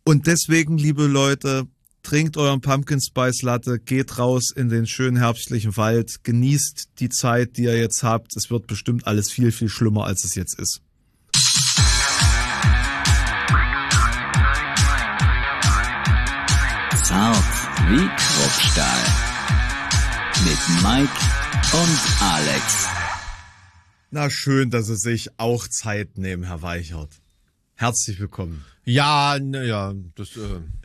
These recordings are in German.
Und deswegen, liebe Leute, trinkt euren Pumpkin Spice Latte, geht raus in den schönen herbstlichen Wald, genießt die Zeit, die ihr jetzt habt. Es wird bestimmt alles viel, viel schlimmer, als es jetzt ist. Zart wie Kruppstahl. Mit Mike und Alex. Na schön, dass Sie sich auch Zeit nehmen, Herr Weichert. Herzlich willkommen. Ja, naja, das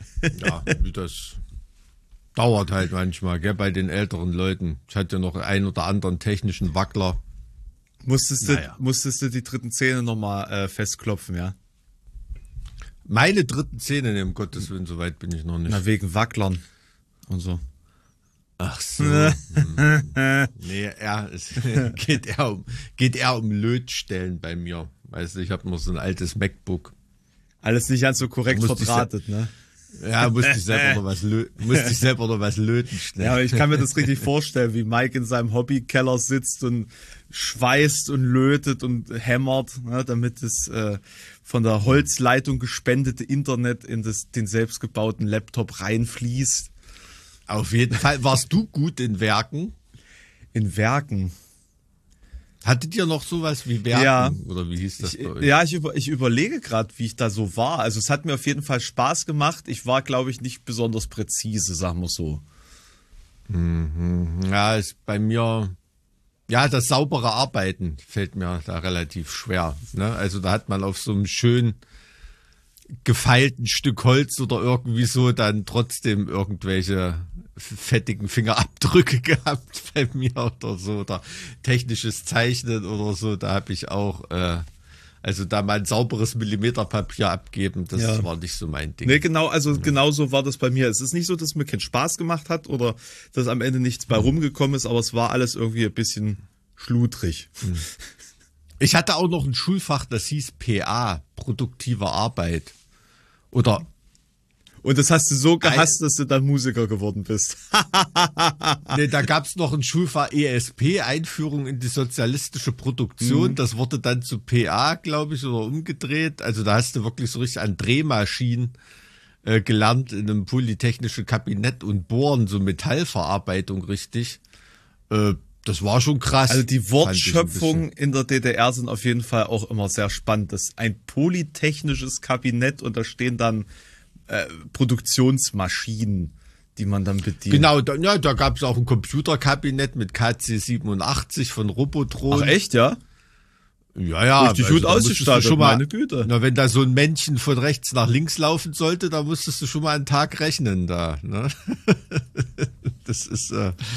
dauert halt manchmal, gell, bei den älteren Leuten. Ich hatte ja noch einen oder anderen technischen Wackler. Musstest du die dritten Zähne nochmal festklopfen, ja? Meine dritten Zähne, um Gottes Willen, so weit bin ich noch nicht. Na, wegen Wacklern und so. Ach so. Nee, es geht eher um Lötstellen bei mir. Weißt du, ich habe noch so ein altes MacBook. Alles nicht ganz so korrekt verdrahtet, ne? Ja, musste ich selber noch was löten schnell. Ja, aber ich kann mir das richtig vorstellen, wie Mike in seinem Hobbykeller sitzt und schweißt und lötet und hämmert, ne, damit das von der Holzleitung gespendete Internet in den selbstgebauten Laptop reinfließt. Auf jeden Fall. Warst du gut in Werken? In Werken? Hattet ihr noch sowas wie Werken? Ja. Oder wie hieß das bei euch? Ja, ich überlege gerade, wie ich da so war. Also es hat mir auf jeden Fall Spaß gemacht. Ich war, glaube ich, nicht besonders präzise, sagen wir so. Ja, ist bei mir, ja, das saubere Arbeiten fällt mir da relativ schwer. Ne? Also da hat man auf so einem schön gefeilten Stück Holz oder irgendwie so dann trotzdem irgendwelche fettigen Fingerabdrücke gehabt bei mir oder so, oder technisches Zeichnen oder so, da habe ich auch, also da mal ein sauberes Millimeterpapier abgeben, das war nicht so mein Ding. Nee, genau so war das bei mir. Es ist nicht so, dass es mir keinen Spaß gemacht hat oder dass am Ende nichts bei rumgekommen ist, aber es war alles irgendwie ein bisschen schludrig. Ich hatte auch noch ein Schulfach, das hieß PA, produktive Arbeit. Und das hast du so gehasst, dass du dann Musiker geworden bist. Nee, da gab's noch ein Schulfach ESP, Einführung in die sozialistische Produktion. Das wurde dann zu PA, glaube ich, oder umgedreht. Also da hast du wirklich so richtig an Drehmaschinen gelernt in einem polytechnischen Kabinett und Bohren, so Metallverarbeitung richtig. Das war schon krass. Also die Wortschöpfungen in der DDR sind auf jeden Fall auch immer sehr spannend. Das ist ein polytechnisches Kabinett und da stehen dann Produktionsmaschinen, die man dann bedient. Genau, da gab es auch ein Computerkabinett mit KC87 von Robotron. Ach echt, ja? Ja. Richtig gut ausgestattet, meine Güte. Na, wenn da so ein Männchen von rechts nach links laufen sollte, da musstest du schon mal einen Tag rechnen da. Ne? Das ist...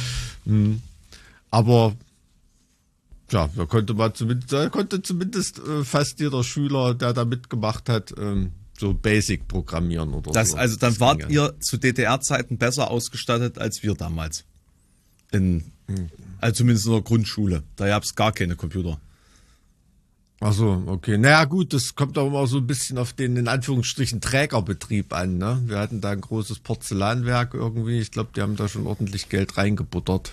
Aber ja, da konnte zumindest fast jeder Schüler, der da mitgemacht hat, so Basic programmieren oder so. Also dann wart ihr zu DDR-Zeiten besser ausgestattet als wir damals. Also zumindest in der Grundschule. Da gab es gar keine Computer. Ach so, okay. Naja gut, das kommt auch immer so ein bisschen auf den, in Anführungsstrichen, Trägerbetrieb an. Ne? Wir hatten da ein großes Porzellanwerk irgendwie. Ich glaube, die haben da schon ordentlich Geld reingebuttert.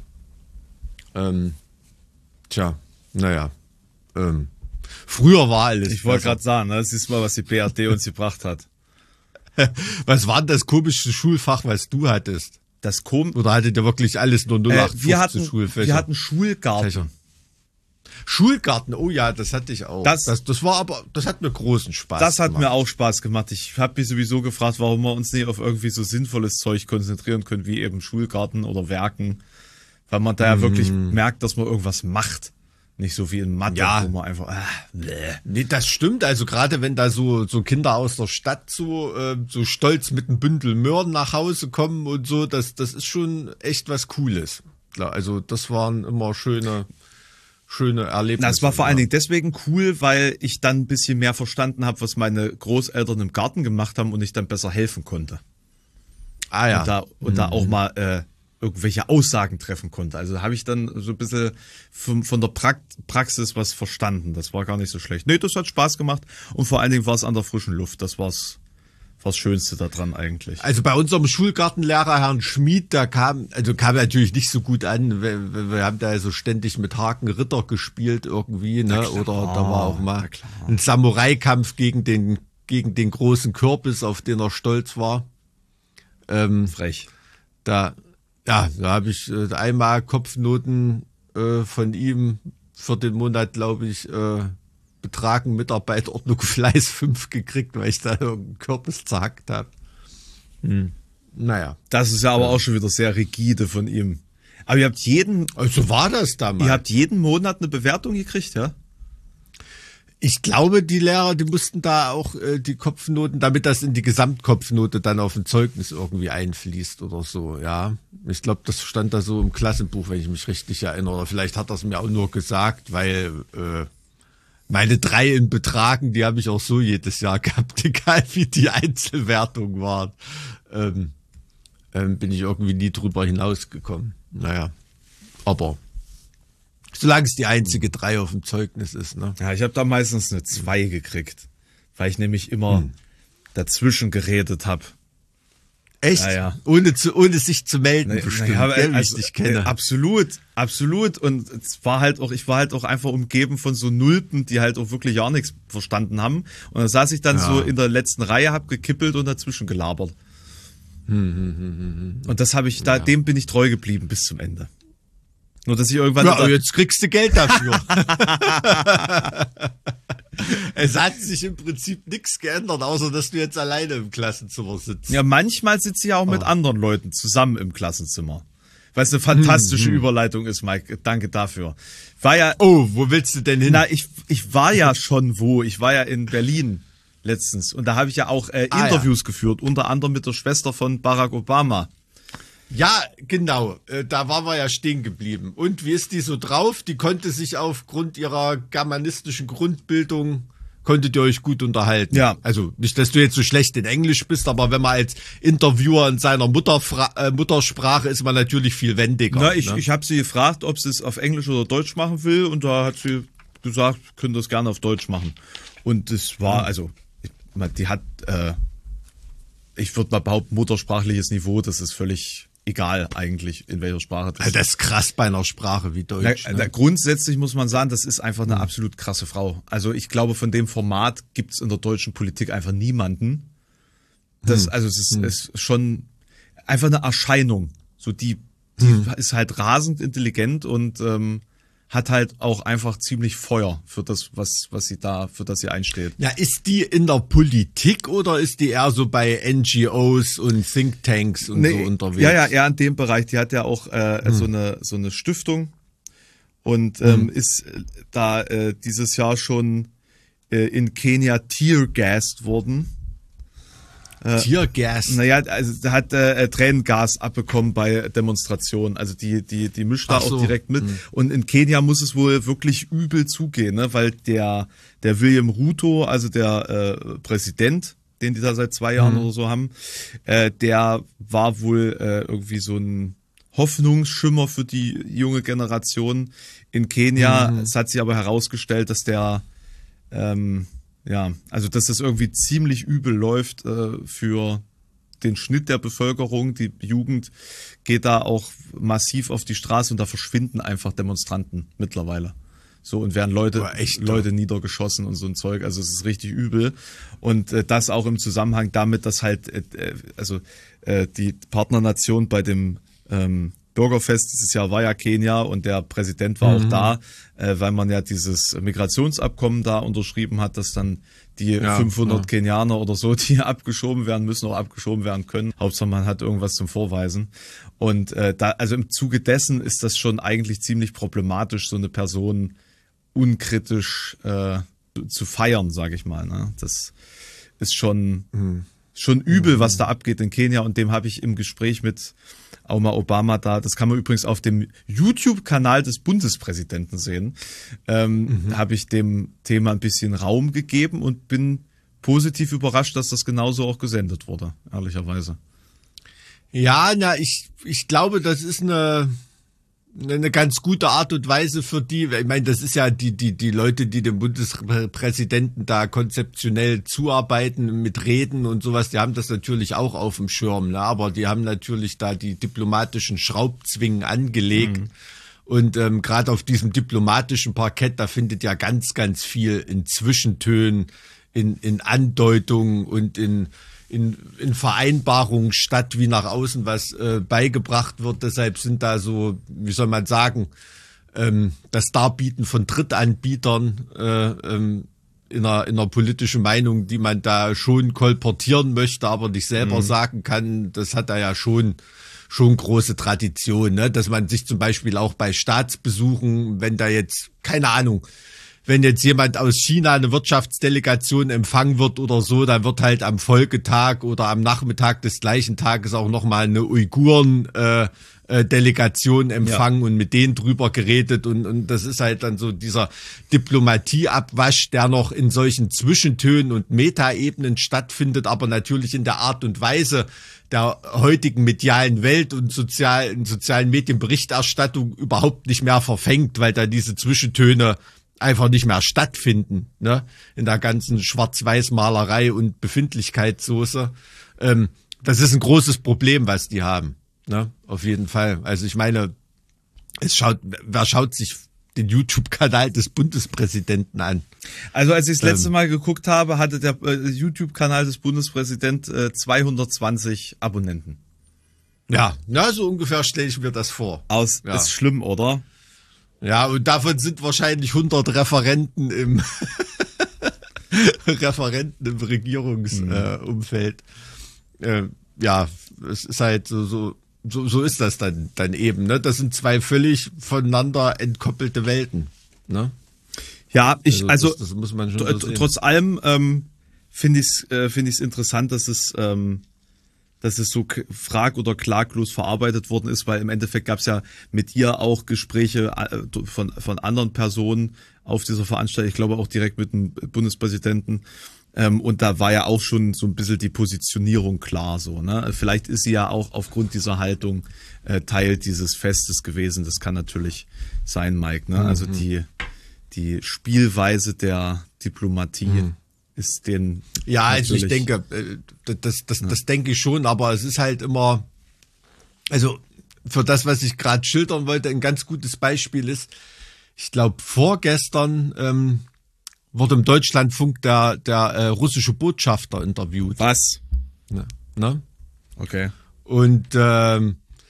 Früher war alles. Ich wollte gerade sagen, das ist mal, was die BRD uns gebracht hat. Was war denn das komische Schulfach, was du hattest? Oder hattet ihr wirklich alles nur 0815 Schulfächer? Wir hatten Schulgarten. Schulgarten, oh ja, das hatte ich auch. Das hat mir großen Spaß gemacht. Das hat mir auch Spaß gemacht. Ich habe mich sowieso gefragt, warum wir uns nicht auf irgendwie so sinnvolles Zeug konzentrieren können, wie eben Schulgarten oder Werken. Weil man da ja wirklich merkt, dass man irgendwas macht. Nicht so wie in Mathe, wo man einfach... Nee, das stimmt. Also gerade wenn da so Kinder aus der Stadt so stolz mit einem Bündel Möhren nach Hause kommen und so, das ist schon echt was Cooles. Klar, also das waren immer schöne Erlebnisse. Das war vor allen Dingen deswegen cool, weil ich dann ein bisschen mehr verstanden habe, was meine Großeltern im Garten gemacht haben und ich dann besser helfen konnte. Ah ja. Und da auch mal... irgendwelche Aussagen treffen konnte. Also habe ich dann so ein bisschen von der Praxis was verstanden. Das war gar nicht so schlecht. Nee, das hat Spaß gemacht und vor allen Dingen war es an der frischen Luft. Das war's Schönste daran eigentlich. Also bei unserem Schulgartenlehrer, Herrn Schmid, kam natürlich nicht so gut an. Wir haben da so ständig mit Haken Ritter gespielt irgendwie, ne? Oder da war auch mal ein Samurai-Kampf gegen den gegen den großen Kürbis, auf den er stolz war. Frech. Da habe ich einmal Kopfnoten von ihm für den Monat, glaube ich, Betragen Mitarbeiterordnung Fleiß 5 gekriegt, weil ich da irgendeinen Kürbis zerhackt habe. Naja. Das ist ja aber auch schon wieder sehr rigide von ihm. Aber ihr habt Also war das damals. Ihr habt jeden Monat eine Bewertung gekriegt, ja? Ich glaube, die Lehrer, die mussten da auch die Kopfnoten, damit das in die Gesamtkopfnote dann auf ein Zeugnis irgendwie einfließt oder so, ja. Ich glaube, das stand da so im Klassenbuch, wenn ich mich richtig erinnere. Oder vielleicht hat er es mir auch nur gesagt, weil meine 3 in Betragen, die habe ich auch so jedes Jahr gehabt, egal wie die Einzelwertungen waren. Bin ich irgendwie nie drüber hinausgekommen. Naja, aber solange es die einzige 3 auf dem Zeugnis ist, ne? Ja, ich habe da meistens eine 2 gekriegt, weil ich nämlich immer dazwischen geredet habe. Echt? Ja. Ohne sich zu melden, bestimmt, wie ich dich kenne. Absolut. Und es war halt auch, ich war halt auch einfach umgeben von so Nulpen, die halt auch wirklich gar nichts verstanden haben. Und dann saß ich dann so in der letzten Reihe, hab gekippelt und dazwischen gelabert. Und das habe ich, dem bin ich treu geblieben bis zum Ende. Nur, dass ich irgendwann... Ja, aber jetzt kriegst du Geld dafür. Es hat sich im Prinzip nichts geändert, außer dass du jetzt alleine im Klassenzimmer sitzt. Ja, manchmal sitze ich ja auch mit anderen Leuten zusammen im Klassenzimmer. Weil es eine fantastische Überleitung ist, Mike. Danke dafür. Wo willst du denn hin? Na, ich war ja schon wo. Ich war ja in Berlin letztens. Und da habe ich ja auch Interviews geführt, unter anderem mit der Schwester von Barack Obama. Ja, genau. Da waren wir ja stehen geblieben. Und wie ist die so drauf? Die konnte sich aufgrund ihrer germanistischen Grundbildung, konntet ihr euch gut unterhalten. Ja. Also nicht, dass du jetzt so schlecht in Englisch bist, aber wenn man als Interviewer in seiner Muttersprache ist man natürlich viel wendiger. Na, ich habe sie gefragt, ob sie es auf Englisch oder Deutsch machen will. Und da hat sie gesagt, können das gerne auf Deutsch machen. Und es war, also, die hat, ich würde mal behaupten, muttersprachliches Niveau, das ist völlig egal eigentlich, in welcher Sprache das ist. Das ist krass bei einer Sprache wie Deutsch. Grundsätzlich muss man sagen, das ist einfach eine absolut krasse Frau. Also ich glaube, von dem Format gibt es in der deutschen Politik einfach niemanden. Es ist schon einfach eine Erscheinung. So die ist halt rasend intelligent und hat halt auch einfach ziemlich Feuer für das, für das sie einsteht. Ja, ist die in der Politik oder ist die eher so bei NGOs und Thinktanks und so unterwegs? Ja, eher in dem Bereich. Die hat ja auch so eine Stiftung und ist da dieses Jahr schon in Kenia teargassed worden. Teargas? Naja, also hat Tränengas abbekommen bei Demonstrationen. Also die mischt da auch direkt mit. Und in Kenia muss es wohl wirklich übel zugehen, ne? Weil der William Ruto, also der Präsident, den die da seit 2 Jahren oder so haben, der war wohl irgendwie so ein Hoffnungsschimmer für die junge Generation in Kenia. Es hat sich aber herausgestellt, dass der dass das irgendwie ziemlich übel läuft für den Schnitt der Bevölkerung. Die Jugend geht da auch massiv auf die Straße und da verschwinden einfach Demonstranten mittlerweile. So, und werden Leute niedergeschossen und so ein Zeug. Also es ist richtig übel. Und das auch im Zusammenhang damit, dass halt die Partnernation bei dem Bürgerfest dieses Jahr war ja Kenia und der Präsident war auch da, weil man ja dieses Migrationsabkommen da unterschrieben hat, dass dann die 500 Kenianer oder so, die abgeschoben werden müssen, auch abgeschoben werden können. Hauptsache man hat irgendwas zum Vorweisen. Und also im Zuge dessen ist das schon eigentlich ziemlich problematisch, so eine Person unkritisch zu feiern, sage ich mal. Ne? Das ist schon übel, was da abgeht in Kenia. Und dem habe ich im Gespräch mit auch mal Obama da, das kann man übrigens auf dem YouTube-Kanal des Bundespräsidenten sehen, habe ich dem Thema ein bisschen Raum gegeben und bin positiv überrascht, dass das genauso auch gesendet wurde, ehrlicherweise. Ja, ich glaube, das ist eine ganz gute Art und Weise für die, ich meine, das ist ja die Leute, die dem Bundespräsidenten da konzeptionell zuarbeiten mit Reden und sowas, die haben das natürlich auch auf dem Schirm, ne? Aber die haben natürlich da die diplomatischen Schraubzwingen angelegt. Und gerade auf diesem diplomatischen Parkett, da findet ja ganz, ganz viel in Zwischentönen, in Andeutungen und in Vereinbarungen statt, wie nach außen was beigebracht wird. Deshalb sind da so, wie soll man sagen, das Darbieten von Drittanbietern in einer politischen Meinung, die man da schon kolportieren möchte, aber nicht selber sagen kann, das hat da ja schon große Tradition, ne? Dass man sich zum Beispiel auch bei Staatsbesuchen, wenn da jetzt, keine Ahnung, wenn jetzt jemand aus China eine Wirtschaftsdelegation empfangen wird oder so, dann wird halt am Folgetag oder am Nachmittag des gleichen Tages auch nochmal eine Uiguren-Delegation empfangen und mit denen drüber geredet und das ist halt dann so dieser Diplomatieabwasch, der noch in solchen Zwischentönen und Metaebenen stattfindet, aber natürlich in der Art und Weise der heutigen medialen Welt und sozialen Medienberichterstattung überhaupt nicht mehr verfängt, weil da diese Zwischentöne einfach nicht mehr stattfinden, ne? In der ganzen Schwarz-Weiß-Malerei und Befindlichkeitssoße. Das ist ein großes Problem, was die haben, ne? Auf jeden Fall. Also ich meine, wer schaut sich den YouTube-Kanal des Bundespräsidenten an? Also als ich das letzte Mal geguckt habe, hatte der YouTube-Kanal des Bundespräsidenten 220 Abonnenten. Ja, so ungefähr stelle ich mir das vor. Ist schlimm, oder? Ja, und davon sind wahrscheinlich 100 Referenten im Regierungsumfeld. Ja, es ist halt so ist das dann eben, ne? Das sind zwei völlig voneinander entkoppelte Welten, ne? Ja, das muss man schon so sehen. Trotz allem finde ich es interessant, dass es so frag- oder klaglos verarbeitet worden ist, weil im Endeffekt gab es ja mit ihr auch Gespräche von anderen Personen auf dieser Veranstaltung, ich glaube auch direkt mit dem Bundespräsidenten. Und da war ja auch schon so ein bisschen die Positionierung klar so, ne? Vielleicht ist sie ja auch aufgrund dieser Haltung Teil dieses Festes gewesen. Das kann natürlich sein, Mike, ne? Also die Spielweise der Diplomatie ist den. Ja, also ich denke, das denke ich schon, aber es ist halt immer, also für das, was ich gerade schildern wollte, ein ganz gutes Beispiel ist, ich glaube vorgestern wurde im Deutschlandfunk der russische Botschafter interviewt. Was? Ne? Okay. Und das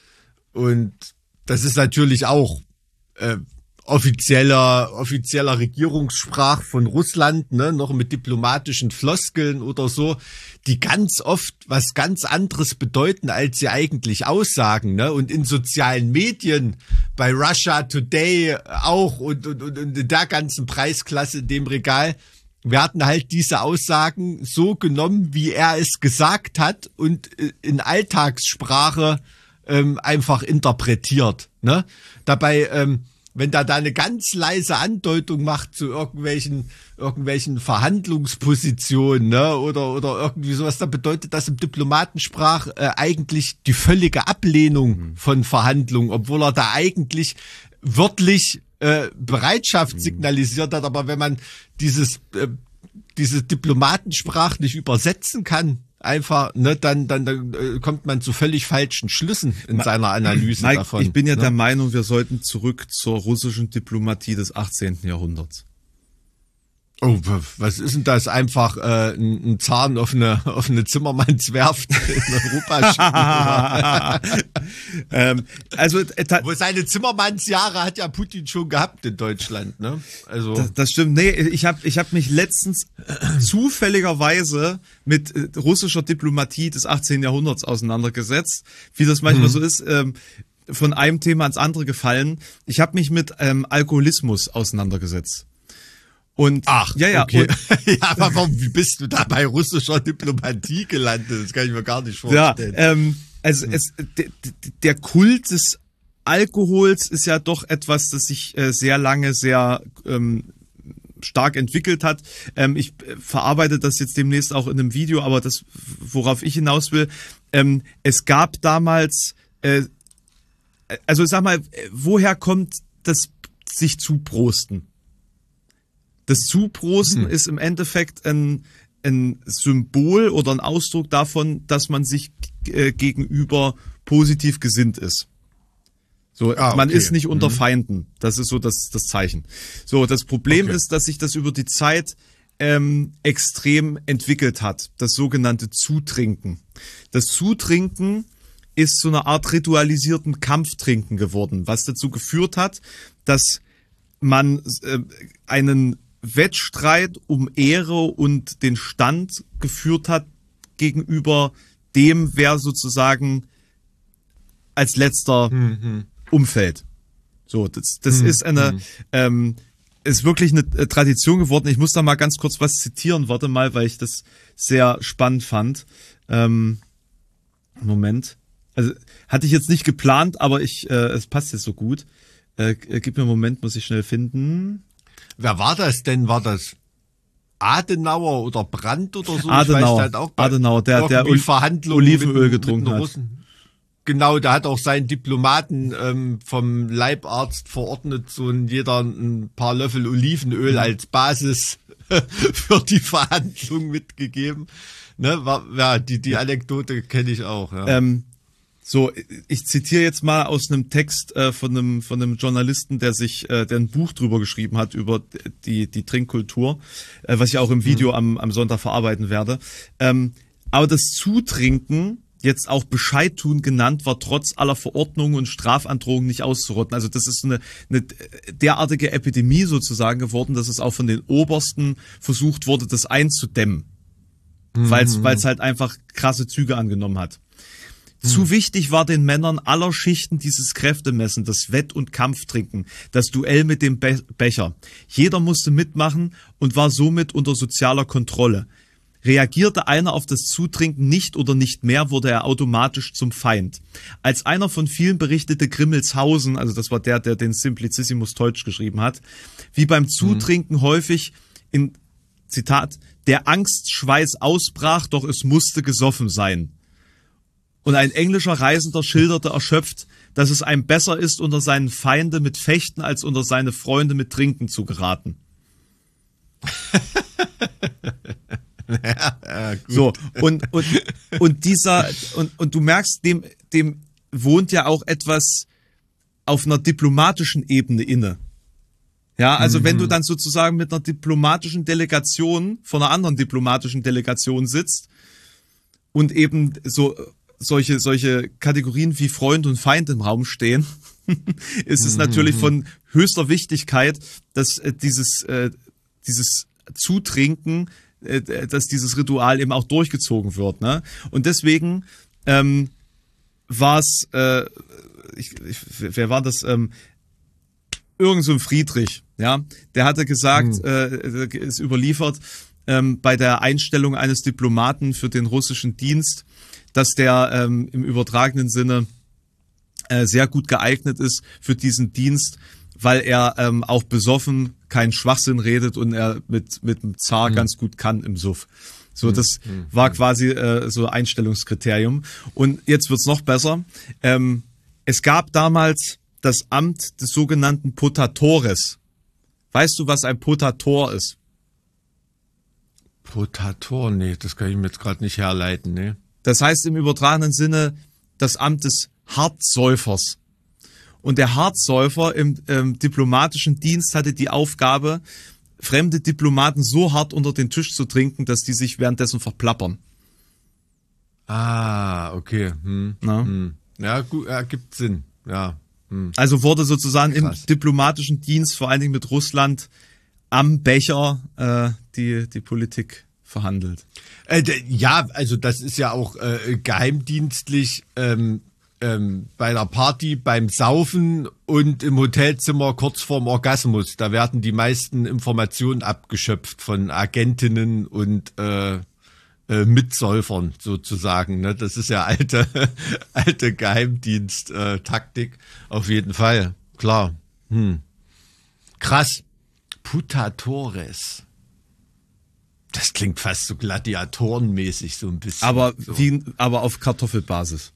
ist natürlich auch offizieller Regierungssprach von Russland, ne, noch mit diplomatischen Floskeln oder so, die ganz oft was ganz anderes bedeuten, als sie eigentlich aussagen, ne, und in sozialen Medien, bei Russia Today auch und in der ganzen Preisklasse in dem Regal, werden halt diese Aussagen so genommen, wie er es gesagt hat und in Alltagssprache einfach interpretiert, ne, dabei, wenn da eine ganz leise Andeutung macht zu irgendwelchen Verhandlungspositionen, ne, oder irgendwie sowas, dann bedeutet das im Diplomatensprach eigentlich die völlige Ablehnung von Verhandlungen, obwohl er da eigentlich wörtlich Bereitschaft signalisiert hat, aber wenn man diese Diplomatensprach nicht übersetzen kann, einfach, ne, dann kommt man zu völlig falschen Schlüssen in seiner Analyse Mike, davon. Ich bin ja ne? der Meinung, wir sollten zurück zur russischen Diplomatie des 18. Jahrhunderts. Oh, was ist denn das? Einfach ein Zahn auf eine Zimmermannswerft in Europa schicken? Wo seine Zimmermannsjahre hat ja Putin schon gehabt in Deutschland, ne? Also das stimmt. Nee, ich hab mich letztens zufälligerweise mit russischer Diplomatie des 18. Jahrhunderts auseinandergesetzt, wie das manchmal so ist. Von einem Thema ins andere gefallen. Ich habe mich mit Alkoholismus auseinandergesetzt. Und ja, okay. Ja, aber wie bist du da bei russischer Diplomatie gelandet? Das kann ich mir gar nicht vorstellen. Ja, der Kult des Alkohols ist ja doch etwas, das sich sehr lange sehr stark entwickelt hat. Ich verarbeite das jetzt demnächst auch in einem Video, aber das, worauf ich hinaus will, es gab damals, also sag mal, woher kommt das sich zuprosten? Das Zuprosten ist im Endeffekt ein Symbol oder ein Ausdruck davon, dass man sich gegenüber positiv gesinnt ist. So, man ist nicht unter Feinden. Das ist so das Zeichen. So, das Problem ist, dass sich das über die Zeit extrem entwickelt hat, das sogenannte Zutrinken. Das Zutrinken ist so eine Art ritualisierten Kampftrinken geworden, was dazu geführt hat, dass man einen Wettstreit um Ehre und den Stand geführt hat gegenüber dem, wer sozusagen als letzter umfällt. So, das ist ist wirklich eine Tradition geworden. Ich muss da mal ganz kurz was zitieren, warte mal, weil ich das sehr spannend fand. Moment. Also hatte ich jetzt nicht geplant, aber es passt jetzt so gut. Gib mir einen Moment, muss ich schnell finden. Wer war das denn? War das Adenauer oder Brandt oder so? Adenauer, ich weiß halt auch Adenauer, der Verhandlungen Olivenöl getrunken hat. Russen. Genau, da hat auch seinen Diplomaten vom Leibarzt verordnet, so jeder ein paar Löffel Olivenöl als Basis für die Verhandlung mitgegeben. Ne, die Anekdote kenne ich auch. Ja. So, ich zitiere jetzt mal aus einem Text von einem Journalisten, der ein Buch drüber geschrieben hat, über die Trinkkultur, was ich auch im Video am Sonntag verarbeiten werde. Aber das Zutrinken, jetzt auch Bescheid tun genannt, war trotz aller Verordnungen und Strafandrohungen nicht auszurotten. Also das ist eine derartige Epidemie sozusagen geworden, dass es auch von den Obersten versucht wurde, das einzudämmen. Weil es halt einfach krasse Züge angenommen hat. Zu wichtig war den Männern aller Schichten dieses Kräftemessen, das Wett- und Kampftrinken, das Duell mit dem Becher. Jeder musste mitmachen und war somit unter sozialer Kontrolle. Reagierte einer auf das Zutrinken nicht oder nicht mehr, wurde er automatisch zum Feind. Als einer von vielen berichtete Grimmelshausen, also das war der den Simplicissimus Teutsch geschrieben hat, wie beim Zutrinken häufig in, Zitat, der Angstschweiß ausbrach, doch es musste gesoffen sein. Und ein englischer Reisender schilderte erschöpft, dass es einem besser ist, unter seinen Feinde mit Fechten, als unter seine Freunde mit Trinken zu geraten. Ja, gut. So, und du merkst, dem wohnt ja auch etwas auf einer diplomatischen Ebene inne. Ja, also wenn du dann sozusagen mit einer diplomatischen Delegation von einer anderen diplomatischen Delegation sitzt und eben solche Kategorien wie Freund und Feind im Raum stehen, ist es natürlich von höchster Wichtigkeit, dass dieses Zutrinken, dass dieses Ritual eben auch durchgezogen wird. Ne? Und deswegen war es, wer war das? Irgend so ein Friedrich, ja, der hatte gesagt, ist überliefert, bei der Einstellung eines Diplomaten für den russischen Dienst, dass der im übertragenen Sinne sehr gut geeignet ist für diesen Dienst, weil er auch besoffen keinen Schwachsinn redet und er mit dem Zar ganz gut kann im Suff. So, das war quasi so Einstellungskriterium. Und jetzt wird's noch besser. Es gab damals das Amt des sogenannten Potatores. Weißt du, was ein Potator ist? Potator? Nee, das kann ich mir jetzt gerade nicht herleiten, ne? Das heißt im übertragenen Sinne das Amt des Hartsäufers. Und der Hartsäufer im diplomatischen Dienst hatte die Aufgabe, fremde Diplomaten so hart unter den Tisch zu trinken, dass die sich währenddessen verplappern. Ah, okay. Ja, gut, ergibt Sinn. Ja. Also wurde sozusagen im diplomatischen Dienst, vor allen Dingen mit Russland, am Becher die Politik verhandelt. Ja, also das ist ja auch geheimdienstlich bei der Party, beim Saufen und im Hotelzimmer kurz vorm Orgasmus. Da werden die meisten Informationen abgeschöpft von Agentinnen und Mitsäufern sozusagen. Ne? Das ist ja alte Geheimdienst-Taktik. Auf jeden Fall, klar. Krass. Putatores. Das klingt fast so gladiatorenmäßig so ein bisschen. Aber auf Kartoffelbasis.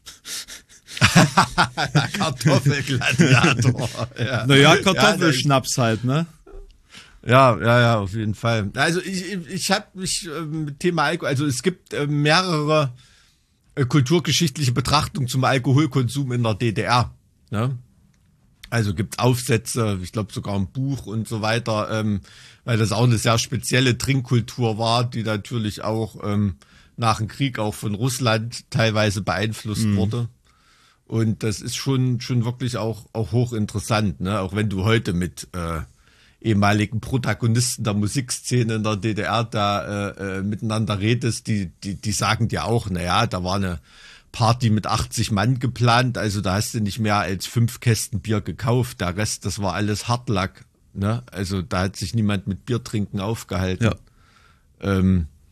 Kartoffelgladiator. Ja. Naja, Kartoffelschnaps halt, ne? Ja, auf jeden Fall. Also ich habe mich mit Thema Alkohol, also es gibt mehrere kulturgeschichtliche Betrachtungen zum Alkoholkonsum in der DDR. Ne? Also gibt's Aufsätze, ich glaube sogar ein Buch und so weiter, weil das auch eine sehr spezielle Trinkkultur war, die natürlich auch nach dem Krieg auch von Russland teilweise beeinflusst wurde. Und das ist schon wirklich auch hochinteressant, ne? Auch wenn du heute mit ehemaligen Protagonisten der Musikszene in der DDR da miteinander redest, die sagen dir auch, naja, da war eine Party mit 80 Mann geplant, also da hast du nicht mehr als 5 Kästen Bier gekauft, der Rest, das war alles Hartlack, ne? Also da hat sich niemand mit Biertrinken aufgehalten. Ja.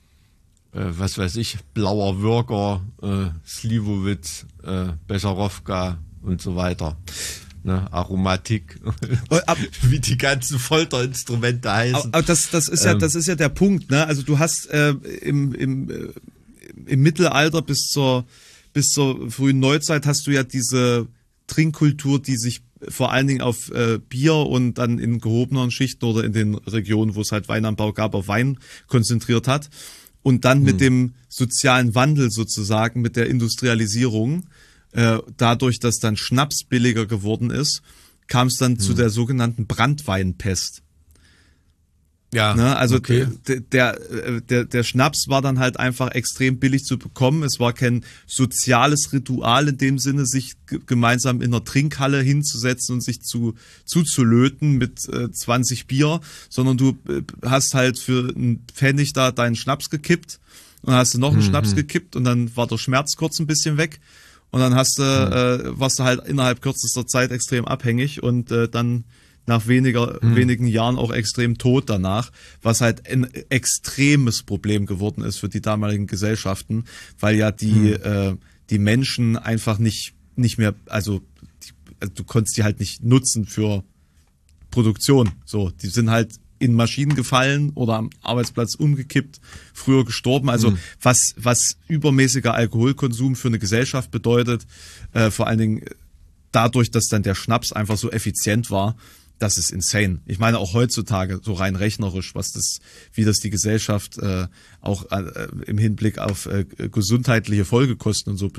Was weiß ich, Blauer Würger, Slivovitz, Becherowka und so weiter. Ne, Aromatik, wie die ganzen Folterinstrumente heißen. Aber das ist ja der Punkt, ne? Also du hast im Mittelalter bis zur frühen Neuzeit hast du ja diese Trinkkultur, die sich vor allen Dingen auf Bier und dann in gehobeneren Schichten oder in den Regionen, wo es halt Weinanbau gab, auf Wein konzentriert hat. Und dann mit dem sozialen Wandel sozusagen, mit der Industrialisierung, dadurch, dass dann Schnaps billiger geworden ist, kam es dann zu der sogenannten Branntweinpest. Ja, Ne? Also okay. der Schnaps war dann halt einfach extrem billig zu bekommen. Es war kein soziales Ritual in dem Sinne, sich gemeinsam in einer Trinkhalle hinzusetzen und sich zuzulöten mit 20 Bier, sondern du hast halt für einen Pfennig da deinen Schnaps gekippt und dann hast du noch einen Schnaps gekippt und dann war der Schmerz kurz ein bisschen weg und dann warst du halt innerhalb kürzester Zeit extrem abhängig und dann nach wenigen Jahren auch extrem tot danach, was halt ein extremes Problem geworden ist für die damaligen Gesellschaften, weil ja die Menschen einfach nicht mehr, also du konntest die halt nicht nutzen für Produktion. So, die sind halt in Maschinen gefallen oder am Arbeitsplatz umgekippt, früher gestorben. Also was übermäßiger Alkoholkonsum für eine Gesellschaft bedeutet, vor allen Dingen dadurch, dass dann der Schnaps einfach so effizient war, das ist insane. Ich meine auch heutzutage so rein rechnerisch, wie das die Gesellschaft auch im Hinblick auf gesundheitliche Folgekosten und so.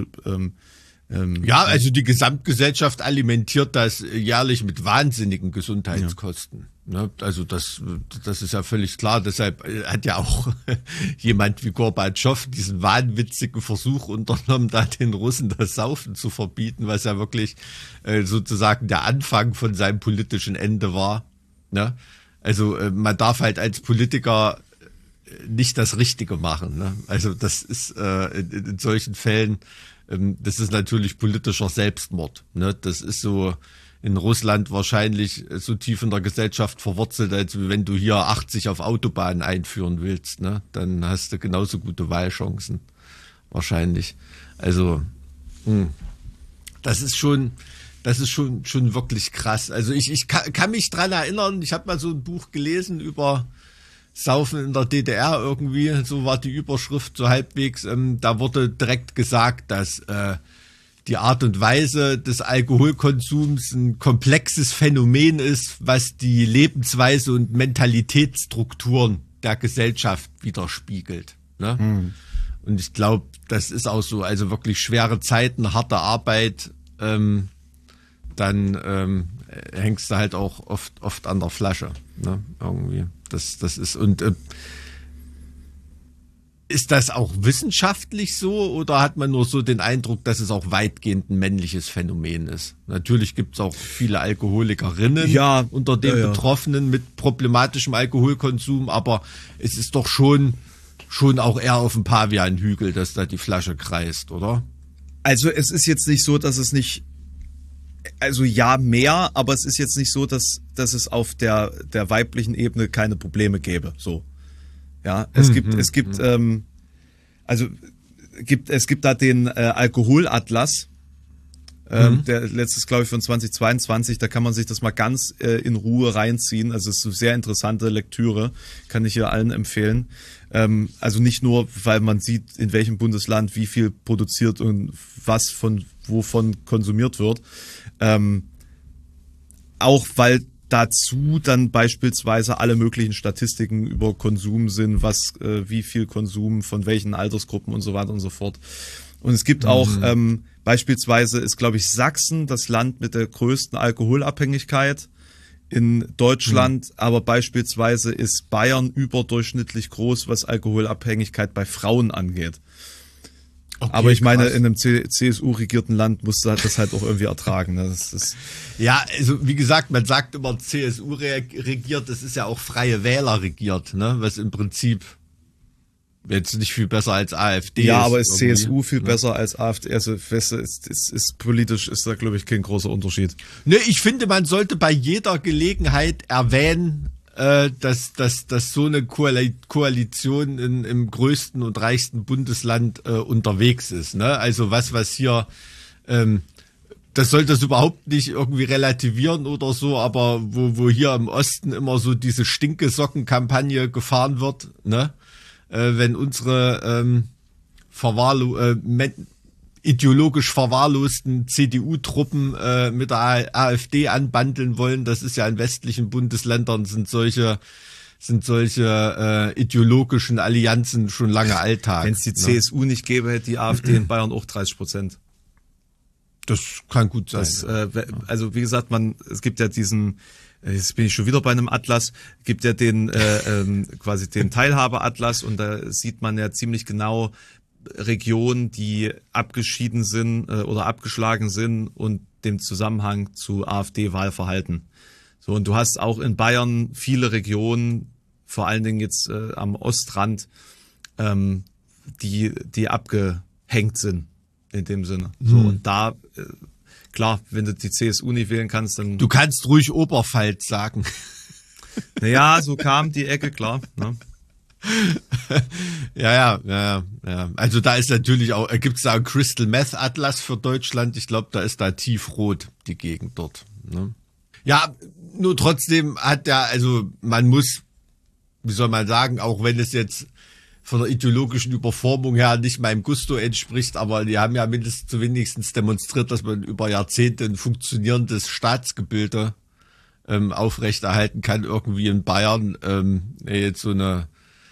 Ja, also die Gesamtgesellschaft alimentiert das jährlich mit wahnsinnigen Gesundheitskosten. Ja. Ne? Also das ist ja völlig klar. Deshalb hat ja auch jemand wie Gorbatschow diesen wahnwitzigen Versuch unternommen, da den Russen das Saufen zu verbieten, was ja wirklich sozusagen der Anfang von seinem politischen Ende war. Ne? Also man darf halt als Politiker nicht das Richtige machen. Ne? Also das ist in solchen Fällen, das ist natürlich politischer Selbstmord. Ne? Das ist so in Russland wahrscheinlich so tief in der Gesellschaft verwurzelt, als wenn du hier 80 auf Autobahnen einführen willst. Ne? Dann hast du genauso gute Wahlchancen. Wahrscheinlich. Also das ist schon wirklich krass. Also ich kann mich dran erinnern, ich habe mal so ein Buch gelesen über Saufen in der DDR irgendwie, so war die Überschrift so halbwegs. Da wurde direkt gesagt, dass die Art und Weise des Alkoholkonsums ein komplexes Phänomen ist, was die Lebensweise und Mentalitätsstrukturen der Gesellschaft widerspiegelt. Ne? Und ich glaube, das ist auch so, also wirklich schwere Zeiten, harte Arbeit, dann hängst du halt auch oft an der Flasche. Ne? Irgendwie. Das ist, und ist das auch wissenschaftlich so oder hat man nur so den Eindruck, dass es auch weitgehend ein männliches Phänomen ist? Natürlich gibt es auch viele Alkoholikerinnen unter den Betroffenen mit problematischem Alkoholkonsum, aber es ist doch schon auch eher auf dem Pavianhügel, dass da die Flasche kreist, oder? Also es ist jetzt nicht so, dass es nicht, also ja mehr, aber es ist jetzt nicht so, dass es auf der weiblichen Ebene keine Probleme gäbe, so. Ja, es gibt da den Alkoholatlas, der letztes, glaube ich, von 2022, da kann man sich das mal ganz in Ruhe reinziehen. Also es ist eine sehr interessante Lektüre, kann ich hier allen empfehlen. Also nicht nur, weil man sieht, in welchem Bundesland wie viel produziert und was wovon konsumiert wird, auch weil dazu dann beispielsweise alle möglichen Statistiken über Konsum sind, wie viel Konsum von welchen Altersgruppen und so weiter und so fort. Und es gibt auch Beispielsweise ist, glaube ich, Sachsen das Land mit der größten Alkoholabhängigkeit in Deutschland, aber beispielsweise ist Bayern überdurchschnittlich groß, was Alkoholabhängigkeit bei Frauen angeht. Okay, aber ich meine, in einem CSU-regierten Land musst du das halt auch irgendwie ertragen. Ne? Das ist ja, also wie gesagt, man sagt immer CSU regiert, das ist ja auch Freie Wähler regiert, ne? Was im Prinzip jetzt nicht viel besser als AfD ja, ist. Aber ist CSU viel besser als AfD? Also ist politisch ist da, glaube ich, kein großer Unterschied. Ne, ich finde, man sollte bei jeder Gelegenheit erwähnen, dass so eine Koalition im größten und reichsten Bundesland unterwegs ist. Ne? Also was hier, das sollte das überhaupt nicht irgendwie relativieren oder so, aber wo hier im Osten immer so diese Stinkesocken-Kampagne gefahren wird, ne? Wenn unsere ideologisch verwahrlosten CDU-Truppen mit der AfD anbandeln wollen, das ist ja in westlichen Bundesländern sind solche ideologischen Allianzen schon lange Alltag. Wenn es die CSU nicht gäbe, hätte die AfD in Bayern auch 30%. Das kann gut sein. Also wie gesagt, es gibt ja diesen, jetzt bin ich schon wieder bei einem Atlas, gibt ja den quasi den Teilhaberatlas und da sieht man ja ziemlich genau Regionen, die abgeschieden sind oder abgeschlagen sind und dem Zusammenhang zu AfD-Wahlverhalten. So, und du hast auch in Bayern viele Regionen, vor allen Dingen jetzt am Ostrand, die abgehängt sind in dem Sinne. So, und da klar, wenn du die CSU nicht wählen kannst, dann... Du kannst ruhig Oberpfalz sagen. Naja, so kam die Ecke, klar. Ne? Ja. Also da ist natürlich auch, gibt's da einen Crystal Meth Atlas für Deutschland. Ich glaube, da ist da tiefrot die Gegend dort. Ne? Ja, nur trotzdem man muss, wie soll man sagen, auch wenn es jetzt von der ideologischen Überformung her nicht meinem Gusto entspricht, aber die haben ja wenigstens demonstriert, dass man über Jahrzehnte ein funktionierendes Staatsgebilde aufrechterhalten kann, irgendwie in Bayern. Jetzt so eine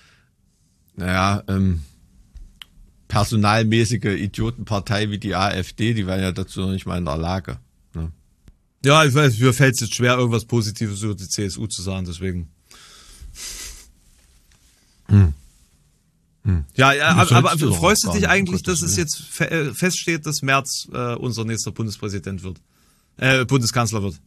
personalmäßige Idiotenpartei wie die AfD, die wären ja dazu noch nicht mal in der Lage. Ne? Ja, ich weiß, mir fällt es jetzt schwer, irgendwas Positives über die CSU zu sagen, deswegen. Ja, aber freust du dich eigentlich, dass es jetzt feststeht, dass Merz unser nächster Bundespräsident wird? Bundeskanzler wird?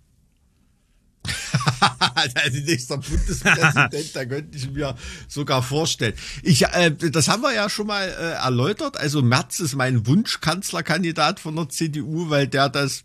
Also nächster Bundespräsident, da könnte ich mir sogar vorstellen. Das haben wir ja schon mal erläutert. Also Merz ist mein Wunschkanzlerkandidat von der CDU, weil der das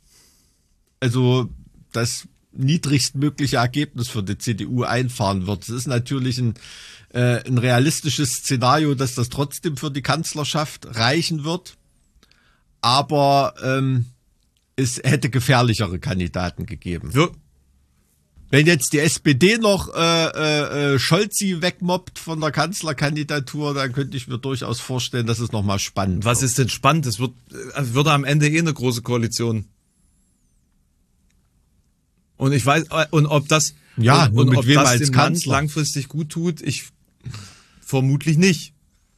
niedrigstmögliche Ergebnis für die CDU einfahren wird. Es ist natürlich ein realistisches Szenario, dass das trotzdem für die Kanzlerschaft reichen wird. Aber es hätte gefährlichere Kandidaten gegeben. Ja. Wenn jetzt die SPD noch Scholzi wegmobbt von der Kanzlerkandidatur, dann könnte ich mir durchaus vorstellen, dass es nochmal spannend wird. Was ist denn spannend? Es wird am Ende eine große Koalition. Und ich weiß, und ob das, ja, und mit ob wem das als dem Land langfristig gut tut, vermutlich nicht.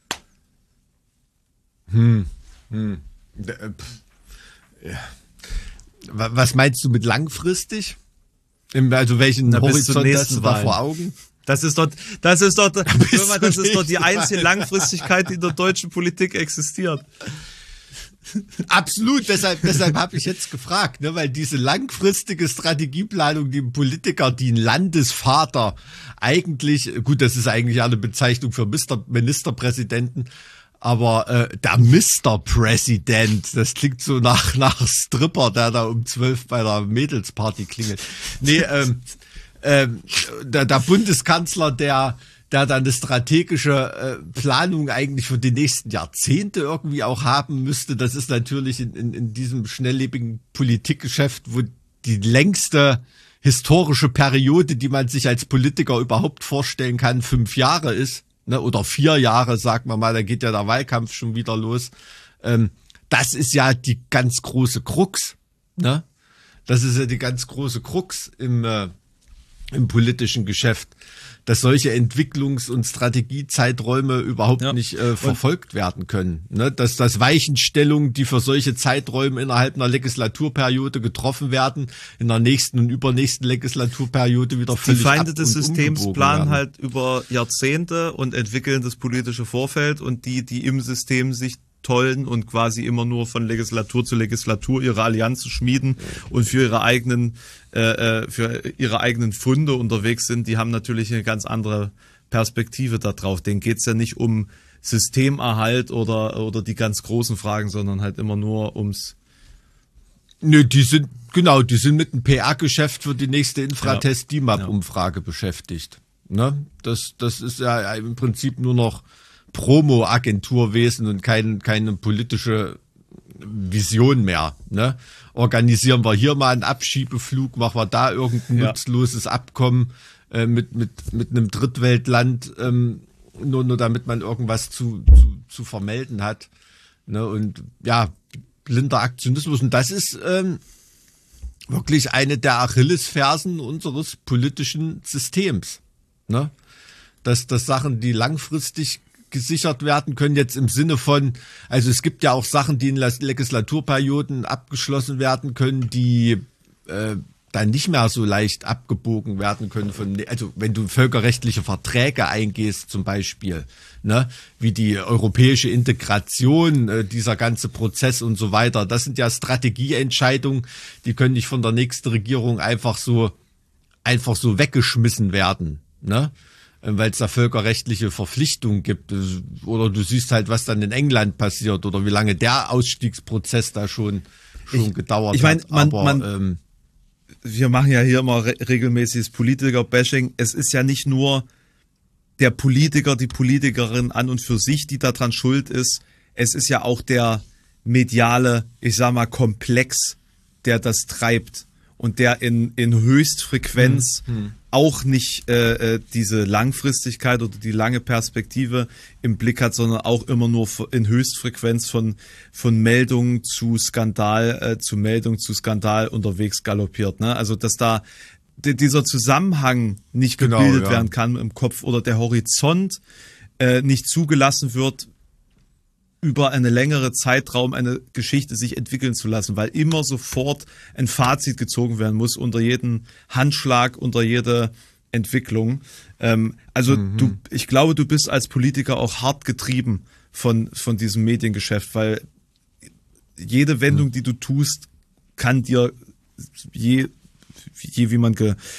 Was meinst du mit langfristig? Also welchen Horizont hast du da vor Augen? Das ist doch die einzige Langfristigkeit, die in der deutschen Politik existiert. Absolut, deshalb habe ich jetzt gefragt, ne, weil diese langfristige Strategieplanung, die Politiker, die ein Landesvater eigentlich, gut, das ist eigentlich eine Bezeichnung für Ministerpräsidenten, aber der Mr. President, das klingt so nach Stripper, der da um 12 bei der Mädelsparty klingelt. Nee, der Bundeskanzler, der dann eine strategische Planung eigentlich für die nächsten Jahrzehnte irgendwie auch haben müsste, das ist natürlich in diesem schnelllebigen Politikgeschäft, wo die längste historische Periode, die man sich als Politiker überhaupt vorstellen kann, 5 Jahre ist. Ne, oder 4 Jahre, sagen wir mal, da geht ja der Wahlkampf schon wieder los. Das ist ja die ganz große Krux. Ne? Das ist ja die ganz große Krux im im politischen Geschäft, dass solche Entwicklungs- und Strategiezeiträume überhaupt nicht verfolgt werden können. Ne? Dass Weichenstellungen, die für solche Zeiträume innerhalb einer Legislaturperiode getroffen werden, in der nächsten und übernächsten Legislaturperiode wieder völlig Die Feinde des umgebogen Systems planen werden. halt über Jahrzehnte und entwickeln das politische Vorfeld, und die im System sich tollen und quasi immer nur von Legislatur zu Legislatur ihre Allianzen schmieden und für ihre eigenen Funde unterwegs sind, die haben natürlich eine ganz andere Perspektive da drauf. Denen geht's ja nicht um Systemerhalt oder die ganz großen Fragen, sondern halt immer nur ums... Nö, die sind mit dem PR-Geschäft für die nächste Infratest-DIMAP-Umfrage beschäftigt. Ne? Das ist ja im Prinzip nur noch Promo-Agenturwesen und keine politische Vision mehr. Ne? Organisieren wir hier mal einen Abschiebeflug, machen wir da irgendein nutzloses Abkommen mit einem Drittweltland, nur damit man irgendwas zu vermelden hat. Ne? Und ja, blinder Aktionismus. Und das ist wirklich eine der Achillesfersen unseres politischen Systems. Ne? Dass Sachen, die langfristig gesichert werden können, jetzt im Sinne von, also es gibt ja auch Sachen, die in Legislaturperioden abgeschlossen werden können, die dann nicht mehr so leicht abgebogen werden können also wenn du völkerrechtliche Verträge eingehst zum Beispiel, ne, wie die europäische Integration, dieser ganze Prozess und so weiter, das sind ja Strategieentscheidungen, die können nicht von der nächsten Regierung einfach so weggeschmissen werden, ne? Weil es da völkerrechtliche Verpflichtungen gibt. Oder du siehst halt, was dann in England passiert oder wie lange der Ausstiegsprozess da schon gedauert hat. Wir machen ja hier immer regelmäßiges Politiker-Bashing. Es ist ja nicht nur der Politiker, die Politikerin an und für sich, die daran schuld ist. Es ist ja auch der mediale, ich sag mal, Komplex, der das treibt und der in Höchstfrequenz auch nicht diese Langfristigkeit oder die lange Perspektive im Blick hat, sondern auch immer nur in Höchstfrequenz von Meldung zu Skandal zu Meldung zu Skandal unterwegs galoppiert. Ne? Also dass da dieser Zusammenhang nicht gebildet werden kann im Kopf oder der Horizont nicht zugelassen wird, über eine längere Zeitraum eine Geschichte sich entwickeln zu lassen, weil immer sofort ein Fazit gezogen werden muss unter jeden Handschlag, unter jede Entwicklung. Ich glaube, du bist als Politiker auch hart getrieben von diesem Mediengeschäft, weil jede Wendung, die du tust, kann dir je wie man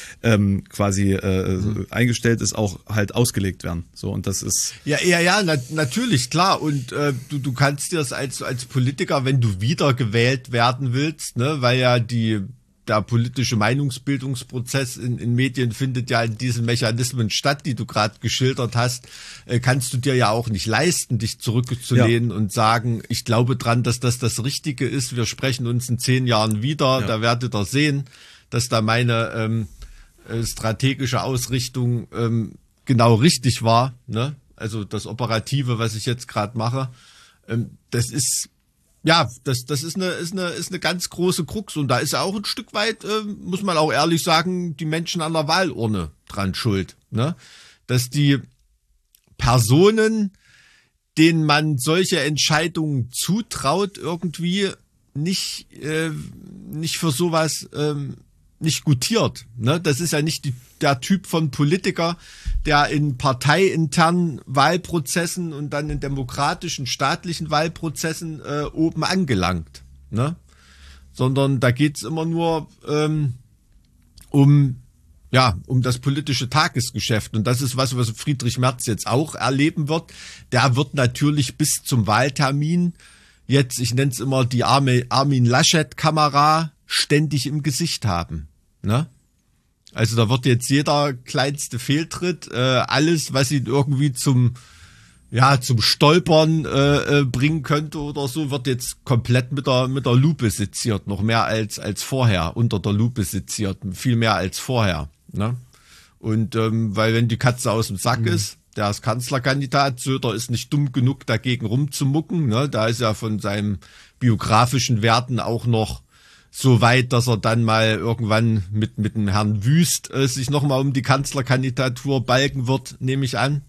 eingestellt ist, auch halt ausgelegt werden. So, und das ist... Natürlich, klar. Und du kannst dir das als Politiker, wenn du wiedergewählt werden willst, ne, weil ja der politische Meinungsbildungsprozess in Medien findet ja in diesen Mechanismen statt, die du gerade geschildert hast, kannst du dir ja auch nicht leisten, dich zurückzulehnen und sagen, ich glaube dran, dass das Richtige ist, wir sprechen uns in 10 Jahren wieder, da werdet ihr sehen, dass da meine strategische Ausrichtung genau richtig war, ne? Also das Operative, was ich jetzt gerade mache, das ist eine ganz große Krux, und da ist auch ein Stück weit, muss man auch ehrlich sagen, die Menschen an der Wahlurne dran schuld, ne? Dass die Personen, denen man solche Entscheidungen zutraut, irgendwie nicht für sowas nicht gutiert. Ne? Das ist ja nicht der Typ von Politiker, der in parteiinternen Wahlprozessen und dann in demokratischen, staatlichen Wahlprozessen oben angelangt. Ne? Sondern da geht's immer nur um das politische Tagesgeschäft. Und das ist was Friedrich Merz jetzt auch erleben wird. Der wird natürlich bis zum Wahltermin jetzt, ich nenne es immer die Armin Laschet-Kamera, ständig im Gesicht haben. Ne? Also da wird jetzt jeder kleinste Fehltritt, alles, was ihn irgendwie zum Stolpern bringen könnte oder so, wird jetzt komplett mit der Lupe seziert, noch mehr als vorher, unter der Lupe seziert, viel mehr als vorher. Ne? Und weil wenn die Katze aus dem Sack ist, der ist Kanzlerkandidat, Söder ist nicht dumm genug, dagegen rumzumucken, ne? Da ist ja von seinen biografischen Werten auch noch so weit, dass er dann mal irgendwann mit dem Herrn Wüst sich nochmal um die Kanzlerkandidatur balgen wird, nehme ich an.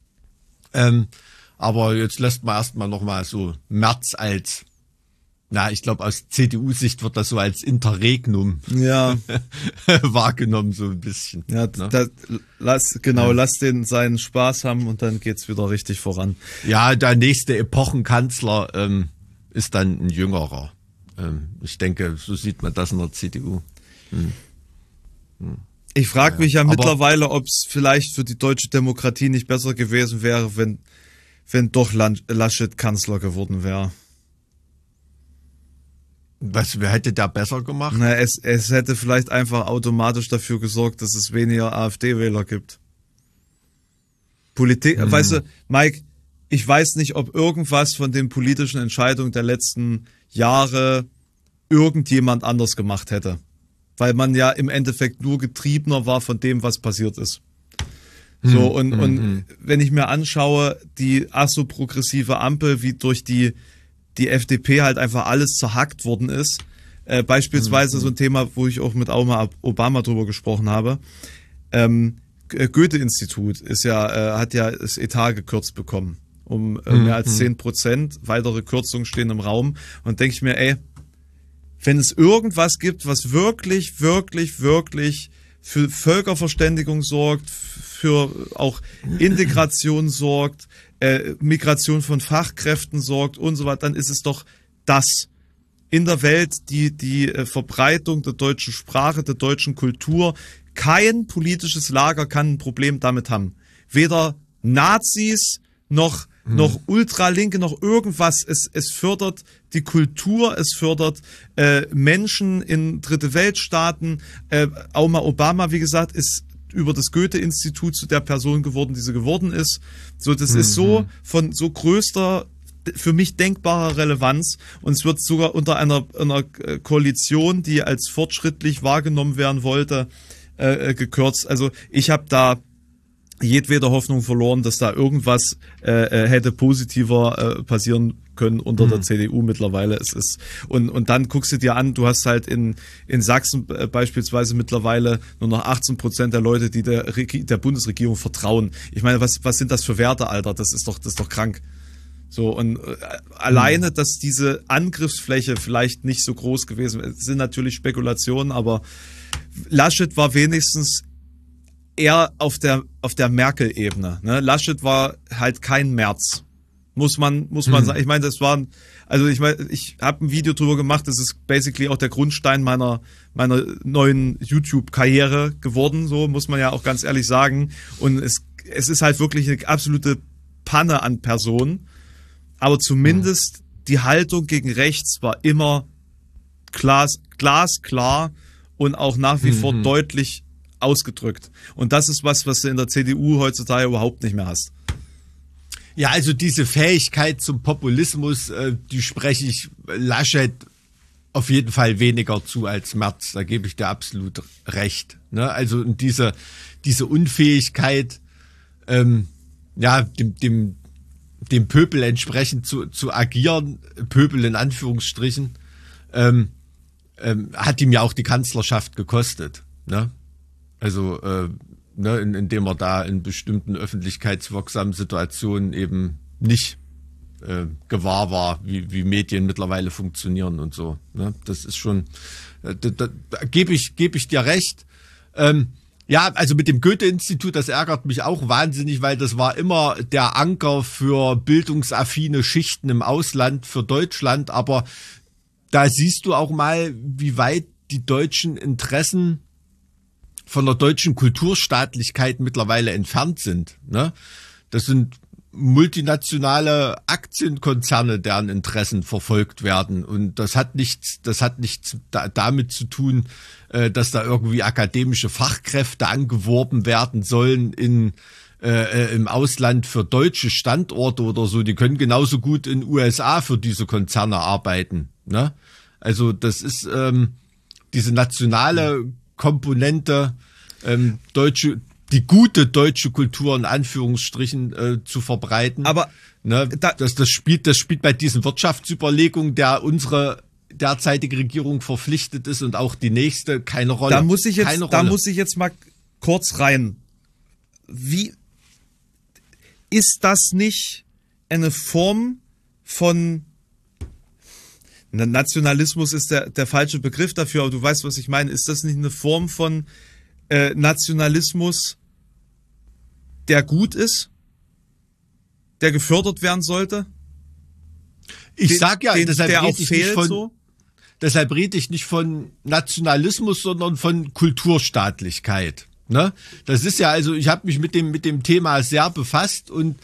Aber jetzt lässt man erstmal nochmal so Merz als, ich glaube aus CDU-Sicht wird das so als Interregnum wahrgenommen, so ein bisschen. Ja, ne? Lass den seinen Spaß haben und dann geht's wieder richtig voran. Ja, der nächste Epochenkanzler ist dann ein Jüngerer. Ich denke, so sieht man das in der CDU. Ich frage mich ja mittlerweile, ob es vielleicht für die deutsche Demokratie nicht besser gewesen wäre, wenn doch Laschet Kanzler geworden wäre. Wer hätte da besser gemacht? Es hätte vielleicht einfach automatisch dafür gesorgt, dass es weniger AfD-Wähler gibt. Politik, weißt du, Mike, ich weiß nicht, ob irgendwas von den politischen Entscheidungen der letzten Jahre irgendjemand anders gemacht hätte. Weil man ja im Endeffekt nur getriebener war von dem, was passiert ist. So, und wenn ich mir anschaue, die progressive Ampel, wie durch die FDP halt einfach alles zerhackt worden ist, beispielsweise so ein Thema, wo ich auch mit Obama drüber gesprochen habe, Goethe-Institut hat ja das Etat gekürzt bekommen, um mehr als 10%, weitere Kürzungen stehen im Raum, und denke ich mir, wenn es irgendwas gibt, was wirklich, wirklich, wirklich für Völkerverständigung sorgt, für auch Integration sorgt, Migration von Fachkräften sorgt und so weiter, dann ist es doch das. In der Welt die Verbreitung der deutschen Sprache, der deutschen Kultur. Kein politisches Lager kann ein Problem damit haben. Weder Nazis noch Ultralinke, noch irgendwas. Es fördert die Kultur, es fördert Menschen in Dritte Weltstaaten. Auch mal Obama, wie gesagt, ist über das Goethe-Institut zu der Person geworden, die sie geworden ist. So, das ist so von so größter, für mich denkbarer Relevanz, und es wird sogar unter einer Koalition, die als fortschrittlich wahrgenommen werden wollte, gekürzt. Also ich habe da jedwede Hoffnung verloren, dass da irgendwas hätte positiver passieren können unter der CDU mittlerweile. Es ist und dann guckst du dir an, du hast halt in Sachsen beispielsweise mittlerweile nur noch 18% der Leute, die der Bundesregierung vertrauen. Ich meine, was sind das für Werte, Alter? Das ist doch krank. So, und alleine, dass diese Angriffsfläche vielleicht nicht so groß gewesen ist, sind natürlich Spekulationen, aber Laschet war wenigstens eher auf der Merkel-Ebene. Ne? Laschet war halt kein Merz. Muss man sagen. Ich meine, ich habe ein Video drüber gemacht, das ist basically auch der Grundstein meiner neuen YouTube-Karriere geworden, so muss man ja auch ganz ehrlich sagen. Und es ist halt wirklich eine absolute Panne an Personen. Aber zumindest die Haltung gegen rechts war immer glasklar und auch nach wie vor deutlich ausgedrückt. Und das ist was du in der CDU heutzutage überhaupt nicht mehr hast. Ja, also diese Fähigkeit zum Populismus, die spreche ich Laschet auf jeden Fall weniger zu als Merz. Da gebe ich dir absolut recht. Ne? Also diese Unfähigkeit, dem Pöbel entsprechend zu agieren, Pöbel in Anführungsstrichen, hat ihm ja auch die Kanzlerschaft gekostet. Ne? Also indem er da in bestimmten öffentlichkeitswirksamen Situationen eben nicht gewahr war, wie Medien mittlerweile funktionieren und so. Ne? Das ist schon, da gebe ich dir recht. Ja, also mit dem Goethe-Institut, das ärgert mich auch wahnsinnig, weil das war immer der Anker für bildungsaffine Schichten im Ausland, für Deutschland. Aber da siehst du auch mal, wie weit die deutschen Interessen von der deutschen Kulturstaatlichkeit mittlerweile entfernt sind. Ne? Das sind multinationale Aktienkonzerne, deren Interessen verfolgt werden. Und das hat nichts damit zu tun, dass da irgendwie akademische Fachkräfte angeworben werden sollen im Ausland für deutsche Standorte oder so. Die können genauso gut in USA für diese Konzerne arbeiten. Ne? Also das ist diese nationale Komponente, die gute deutsche Kultur in Anführungsstrichen zu verbreiten. Aber ne, das spielt bei diesen Wirtschaftsüberlegungen, der unsere derzeitige Regierung verpflichtet ist und auch die nächste, keine Rolle. Da muss ich jetzt mal kurz rein. Wie ist das nicht eine Form von Nationalismus ist der falsche Begriff dafür, aber du weißt, was ich meine. Ist das nicht eine Form von Nationalismus, der gut ist, der gefördert werden sollte? Ich sag ja, deshalb rede ich nicht von Nationalismus, sondern von Kulturstaatlichkeit. Ne? Das ist ja, also ich habe mich mit dem Thema sehr befasst und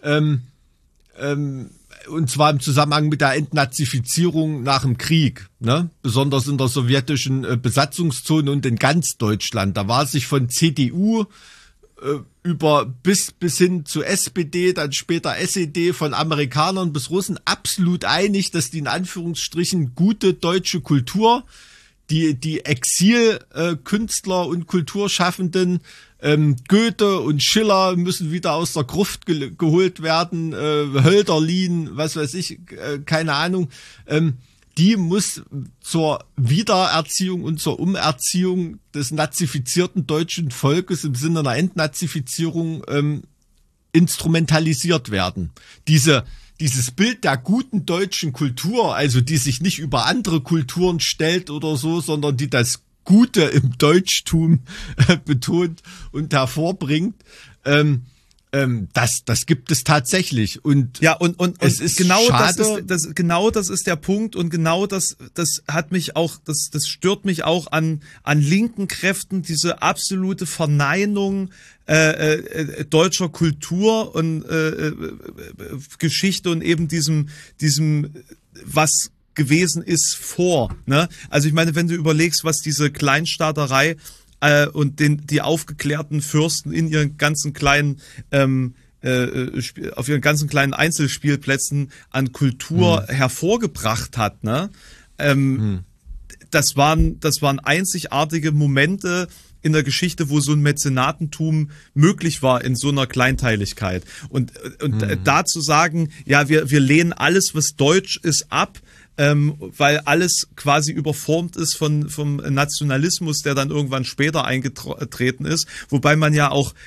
zwar im Zusammenhang mit der Entnazifizierung nach dem Krieg, ne? Besonders in der sowjetischen Besatzungszone und in ganz Deutschland. Da war sich von CDU bis hin zu SPD, dann später SED, von Amerikanern bis Russen absolut einig, dass die in Anführungsstrichen gute deutsche Kultur, die Exilkünstler und Kulturschaffenden, Goethe und Schiller müssen wieder aus der Gruft geholt werden, Hölderlin, was weiß ich, keine Ahnung, die muss zur Wiedererziehung und zur Umerziehung des nazifizierten deutschen Volkes im Sinne einer Entnazifizierung instrumentalisiert werden. Dieses Bild der guten deutschen Kultur, also die sich nicht über andere Kulturen stellt oder so, sondern die das Gute im Deutschtum betont und hervorbringt, das gibt es tatsächlich. Und ja, und es ist genau schade. Das ist der Punkt und genau das hat mich auch, das stört mich auch an linken Kräften, diese absolute Verneinung deutscher Kultur und Geschichte und eben diesem was gewesen ist vor, ne? Also ich meine, wenn du überlegst, was diese Kleinstaaterei und die aufgeklärten Fürsten in ihren ganzen kleinen auf ihren ganzen kleinen Einzelspielplätzen an Kultur hervorgebracht hat, ne? Das waren einzigartige Momente in der Geschichte, wo so ein Mäzenatentum möglich war in so einer Kleinteiligkeit. Und da zu sagen, ja, wir lehnen alles, was deutsch ist, ab, weil alles quasi überformt ist vom Nationalismus, der dann irgendwann später eingetreten ist, wobei man ja auch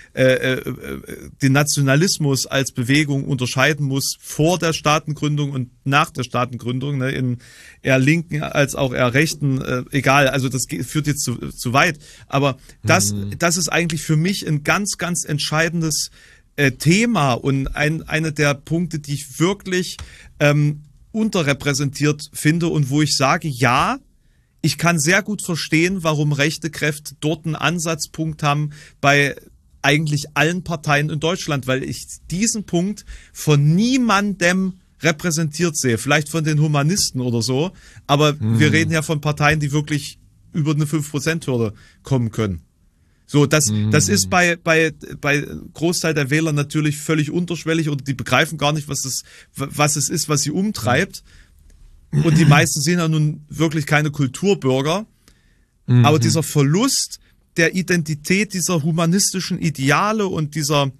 den Nationalismus als Bewegung unterscheiden muss vor der Staatengründung und nach der Staatengründung, ne, in eher linken als auch eher rechten, egal, also das führt jetzt zu weit, aber das ist eigentlich für mich ein ganz, ganz entscheidendes Thema und eine der Punkte, die ich wirklich unterrepräsentiert finde und wo ich sage, ja, ich kann sehr gut verstehen, warum rechte Kräfte dort einen Ansatzpunkt haben bei eigentlich allen Parteien in Deutschland, weil ich diesen Punkt von niemandem repräsentiert sehe, vielleicht von den Humanisten oder so, aber wir reden ja von Parteien, die wirklich über eine 5%-Hürde kommen können. So, das ist bei Großteil der Wähler natürlich völlig unterschwellig oder die begreifen gar nicht, was es ist, was sie umtreibt. Und die meisten sind ja nun wirklich keine Kulturbürger. Aber dieser Verlust der Identität dieser humanistischen Ideale und dieses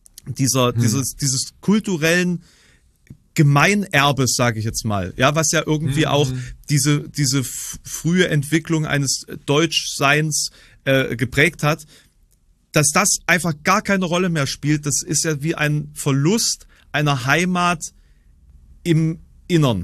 kulturellen Gemeinerbes, sage ich jetzt mal, ja, was ja irgendwie auch diese frühe Entwicklung eines Deutschseins geprägt hat, dass das einfach gar keine Rolle mehr spielt. Das ist ja wie ein Verlust einer Heimat im Innern.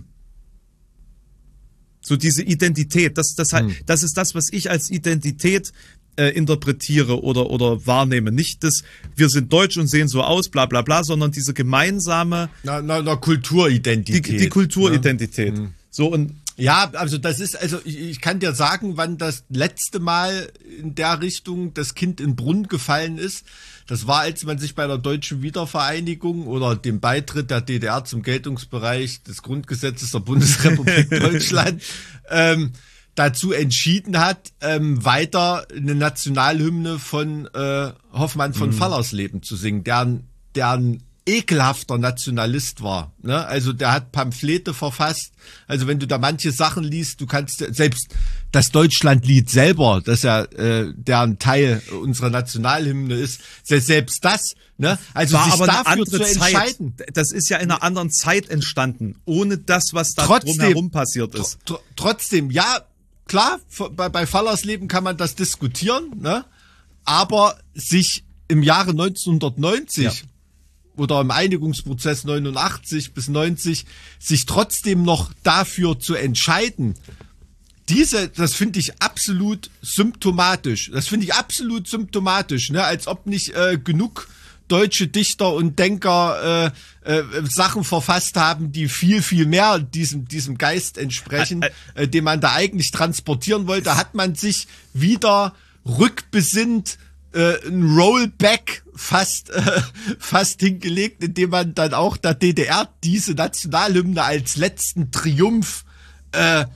So diese Identität, das ist das, was ich als Identität interpretiere oder wahrnehme. Nicht das, wir sind deutsch und sehen so aus, bla bla bla, sondern diese gemeinsame Kulturidentität. Die Kulturidentität. Ja. So und ja, also das ist, also ich kann dir sagen, wann das letzte Mal in der Richtung das Kind in den Brunnen gefallen ist. Das war, als man sich bei der deutschen Wiedervereinigung oder dem Beitritt der DDR zum Geltungsbereich des Grundgesetzes der Bundesrepublik Deutschland dazu entschieden hat, weiter eine Nationalhymne von Hoffmann von Fallersleben zu singen, deren ekelhafter Nationalist war. Ne? Also der hat Pamphlete verfasst. Also wenn du da manche Sachen liest, du kannst selbst das Deutschlandlied selber, das ja deren Teil unserer Nationalhymne ist, selbst das, ne? Also war sich aber eine dafür andere zu entscheiden. Zeit. Das ist ja in einer anderen Zeit entstanden, ohne das, was da Trotzdem, drumherum passiert ist. Trotzdem, ja, klar, bei Fallersleben kann man das diskutieren, ne? Aber sich im Jahre 1990 oder im Einigungsprozess 89 bis 90 sich trotzdem noch dafür zu entscheiden, das finde ich absolut symptomatisch. Ne? Als ob nicht genug deutsche Dichter und Denker Sachen verfasst haben, die viel, viel mehr diesem Geist entsprechen, den man da eigentlich transportieren wollte. Hat man sich wieder rückbesinnt, ein Rollback fast hingelegt, indem man dann auch der DDR diese Nationalhymne als letzten Triumph der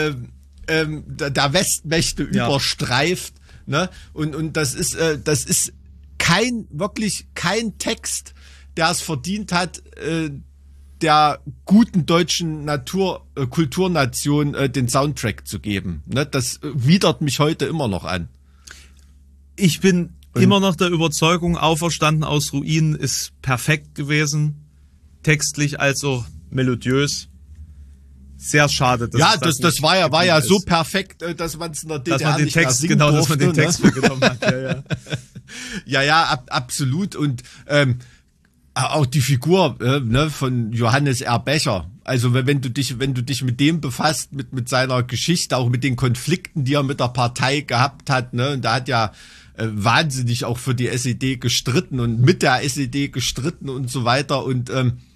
Westmächte überstreift, ne? Und das ist wirklich kein Text, der es verdient hat, der guten deutschen Kulturnation den Soundtrack zu geben. Ne? Das widert mich heute immer noch an. Ich bin immer noch der Überzeugung, Auferstanden aus Ruinen ist perfekt gewesen. Textlich als auch melodiös. Sehr schade. Dass das war ja so perfekt, dass man es in der DDR nicht mehr singen durfte, dass man den Text weggenommen hat. Ja, absolut. Und auch die Figur von Johannes R. Becher. Also wenn du dich mit dem befasst, mit seiner Geschichte, auch mit den Konflikten, die er mit der Partei gehabt hat, ne, und da hat ja wahnsinnig auch für die SED gestritten und mit der SED gestritten und so weiter und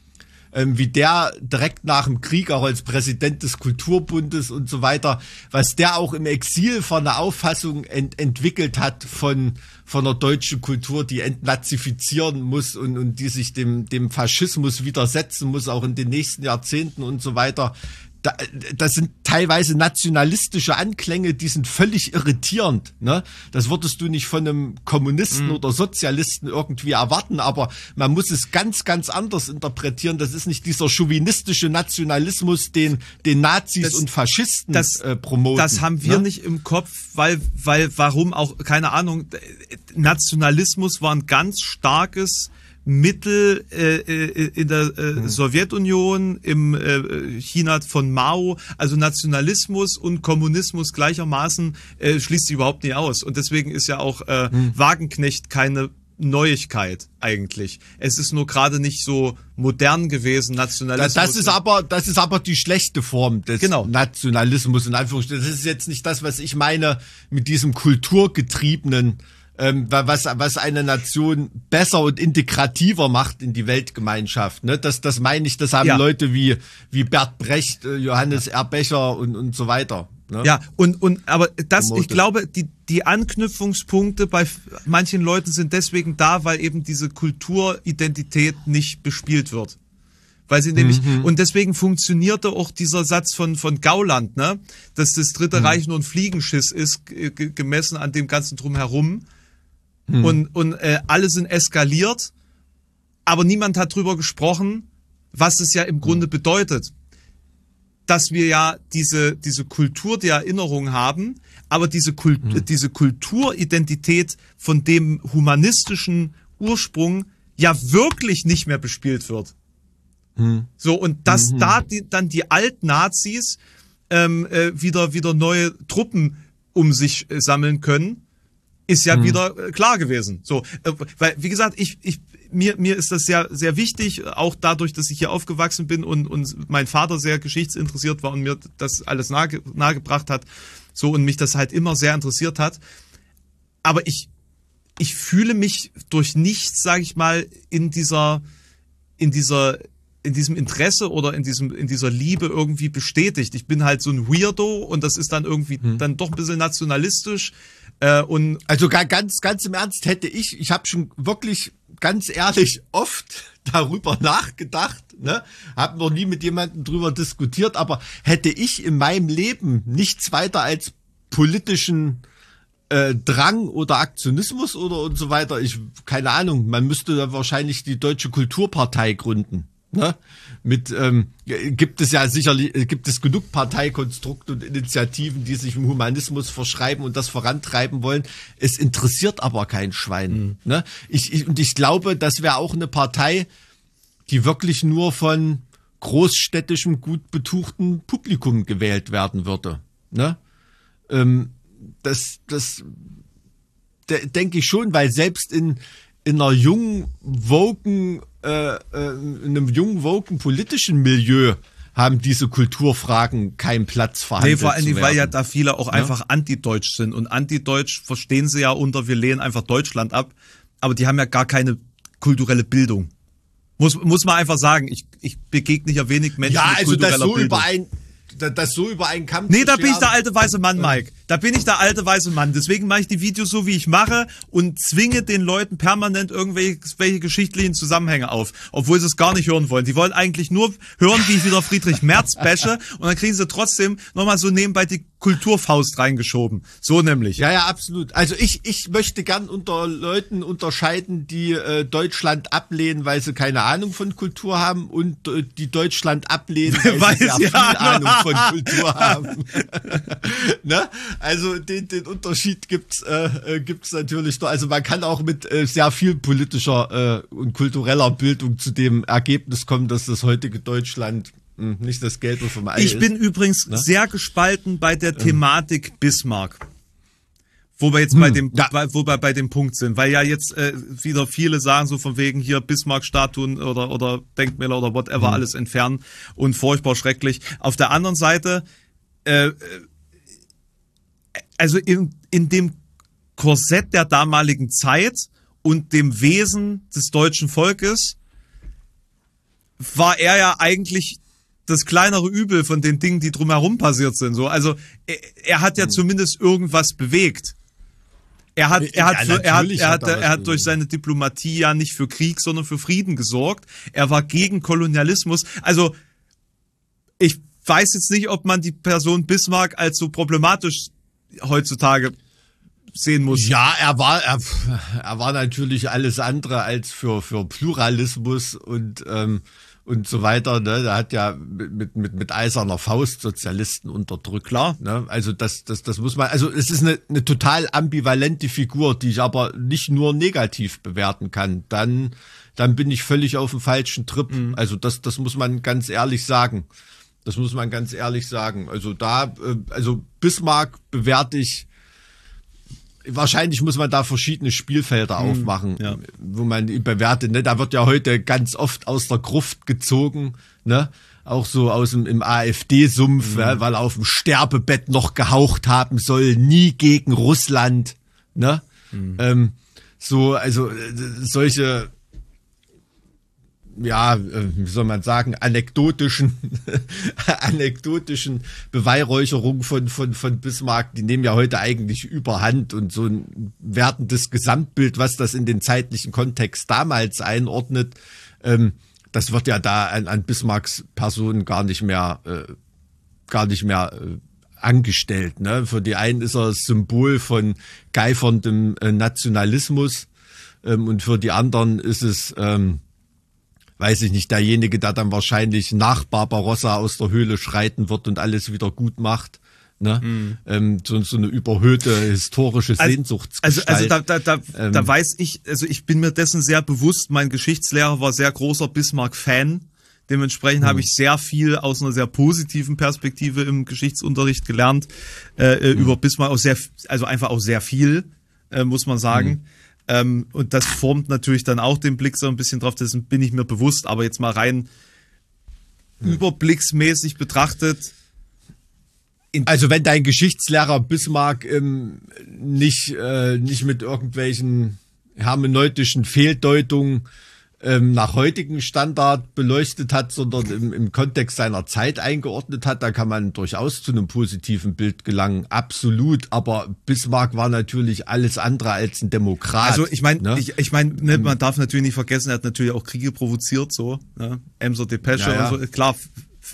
wie der direkt nach dem Krieg auch als Präsident des Kulturbundes und so weiter, was der auch im Exil von einer Auffassung entwickelt hat von der deutschen Kultur, die entnazifizieren muss und die sich dem Faschismus widersetzen muss, auch in den nächsten Jahrzehnten und so weiter. Das sind teilweise nationalistische Anklänge, die sind völlig irritierend. Ne? Das würdest du nicht von einem Kommunisten oder Sozialisten irgendwie erwarten, aber man muss es ganz, ganz anders interpretieren. Das ist nicht dieser chauvinistische Nationalismus, den Nazis und Faschisten promoten. Das haben wir nicht im Kopf, weil warum auch, keine Ahnung, Nationalismus war ein ganz starkes Mittel in der Sowjetunion, im China von Mao, also Nationalismus und Kommunismus gleichermaßen schließt sich überhaupt nicht aus. Und deswegen ist ja auch Wagenknecht keine Neuigkeit eigentlich. Es ist nur gerade nicht so modern gewesen, Nationalismus. Das ist aber die schlechte Form des Nationalismus, in Anführungsstrichen. Das ist jetzt nicht das, was ich meine mit diesem kulturgetriebenen, was eine Nation besser und integrativer macht in die Weltgemeinschaft. Ne? Das meine ich, das haben Leute wie Bert Brecht, Johannes R. Becher und so weiter. Ne? Ja, aber ich glaube, die Anknüpfungspunkte bei manchen Leuten sind deswegen da, weil eben diese Kulturidentität nicht bespielt wird. Weil sie nämlich, und deswegen funktionierte auch dieser Satz von Gauland, ne, dass das Dritte Reich nur ein Fliegenschiss ist, gemessen an dem ganzen Drumherum. Und alle sind eskaliert, aber niemand hat drüber gesprochen, was es ja im Grunde bedeutet. Dass wir ja diese Kultur der Erinnerung haben, aber diese Kulturidentität von dem humanistischen Ursprung ja wirklich nicht mehr bespielt wird. So, und dass dann die Altnazis wieder neue Truppen um sich sammeln können, ist ja wieder klar gewesen. So, weil, wie gesagt, mir ist das sehr, sehr wichtig, auch dadurch, dass ich hier aufgewachsen bin und mein Vater sehr geschichtsinteressiert war und mir das alles nahegebracht hat, so, und mich das halt immer sehr interessiert hat. Aber ich fühle mich durch nichts, sage ich mal, in diesem Interesse oder in dieser Liebe irgendwie bestätigt. Ich bin halt so ein Weirdo und das ist dann irgendwie dann doch ein bisschen nationalistisch. Also ganz im Ernst ich habe schon wirklich ganz ehrlich oft darüber nachgedacht, ne? Habe noch nie mit jemandem drüber diskutiert, aber hätte ich in meinem Leben nichts weiter als politischen Drang oder Aktionismus oder und so weiter. Keine Ahnung, man müsste dann wahrscheinlich die Deutsche Kulturpartei gründen. Ne? Gibt es genug Parteikonstrukte und Initiativen, die sich im Humanismus verschreiben und das vorantreiben wollen. Es interessiert aber kein Schwein. Ne? Ich glaube, das wäre auch eine Partei, die wirklich nur von großstädtischem, gut betuchten Publikum gewählt werden würde. Ne? Das denke ich schon, weil selbst in einer jungen, woken, in einem jungen, woken politischen Milieu haben diese Kulturfragen keinen Platz verhandelt. Nee, vor allem, zu weil ja werden. da viele auch einfach antideutsch sind. Und antideutsch verstehen sie ja unter, wir lehnen einfach Deutschland ab. Aber die haben ja gar keine kulturelle Bildung. Muss man einfach sagen. Ich begegne ja wenig Menschen mit kultureller Bildung. Das so über einen Kamm. Nee, da bin ich der alte weiße Mann, Mike. Da bin ich der alte weiße Mann. Deswegen mache ich die Videos so, wie ich mache und zwinge den Leuten permanent irgendwelche geschichtlichen Zusammenhänge auf, obwohl sie es gar nicht hören wollen. Die wollen eigentlich nur hören, wie ich wieder Friedrich Merz bashe und dann kriegen sie trotzdem nochmal so nebenbei die Kulturfaust reingeschoben. So nämlich. Ja, absolut. Also ich möchte gern unter Leuten unterscheiden, die Deutschland ablehnen, weil sie keine Ahnung von Kultur haben und die Deutschland ablehnen, weil sie sehr viel Ahnung von Kultur haben. Ne? Also den Unterschied gibt's natürlich doch. Also man kann auch mit sehr viel politischer und kultureller Bildung zu dem Ergebnis kommen, dass das heutige Deutschland nicht das Gelbe vom Ei ist. Ich bin übrigens sehr gespalten bei der Thematik Bismarck. Wo wir jetzt bei dem Punkt sind, weil ja jetzt wieder viele sagen so von wegen hier Bismarck-Statuen oder Denkmäler oder whatever alles entfernen und furchtbar schrecklich. Auf der anderen Seite, also in dem Korsett der damaligen Zeit und dem Wesen des deutschen Volkes war er ja eigentlich das kleinere Übel von den Dingen, die drumherum passiert sind. So, also er hat ja zumindest irgendwas bewegt. Er hat durch seine Diplomatie ja nicht für Krieg, sondern für Frieden gesorgt. Er war gegen Kolonialismus. Also ich weiß jetzt nicht, ob man die Person Bismarck als so problematisch heutzutage sehen muss. Ja, er war natürlich alles andere als für Pluralismus und so weiter, ne? Der hat ja mit eiserner Faust Sozialisten unterdrückt. Klar. Ne? Also das muss man, also es ist eine total ambivalente Figur, die ich aber nicht nur negativ bewerten kann. Dann bin ich völlig auf dem falschen Trip. Also das muss man ganz ehrlich sagen. Also Bismarck bewerte ich. Wahrscheinlich muss man da verschiedene Spielfelder aufmachen, wo man ihn bewertet. Ne? Da wird ja heute ganz oft aus der Gruft gezogen, ne? Auch so im AfD-Sumpf, weil er auf dem Sterbebett noch gehaucht haben soll, nie gegen Russland. Ne? Solche, wie soll man sagen, anekdotischen Beweihräucherungen von Bismarck, die nehmen ja heute eigentlich überhand und so ein wertendes Gesamtbild, was das in den zeitlichen Kontext damals einordnet, das wird ja da an Bismarcks Person gar nicht mehr angestellt. Ne? Für die einen ist er das Symbol von geiferndem Nationalismus und für die anderen ist es weiß ich nicht, derjenige, der dann wahrscheinlich nach Barbarossa aus der Höhle schreiten wird und alles wieder gut macht. Ne? So eine überhöhte historische Sehnsuchtsgestalt. Also da weiß ich, also ich bin mir dessen sehr bewusst, mein Geschichtslehrer war sehr großer Bismarck-Fan. Dementsprechend habe ich sehr viel aus einer sehr positiven Perspektive im Geschichtsunterricht gelernt, über Bismarck einfach auch sehr viel, muss man sagen. Und das formt natürlich dann auch den Blick so ein bisschen drauf, dessen bin ich mir bewusst, aber jetzt mal rein überblicksmäßig betrachtet. Also wenn dein Geschichtslehrer Bismarck nicht mit irgendwelchen hermeneutischen Fehldeutungen nach heutigem Standard beleuchtet hat, sondern im Kontext seiner Zeit eingeordnet hat, da kann man durchaus zu einem positiven Bild gelangen, absolut. Aber Bismarck war natürlich alles andere als ein Demokrat. Also ich meine, ne? Man darf natürlich nicht vergessen, er hat natürlich auch Kriege provoziert, so, ne? Emser Depesche und so, klar,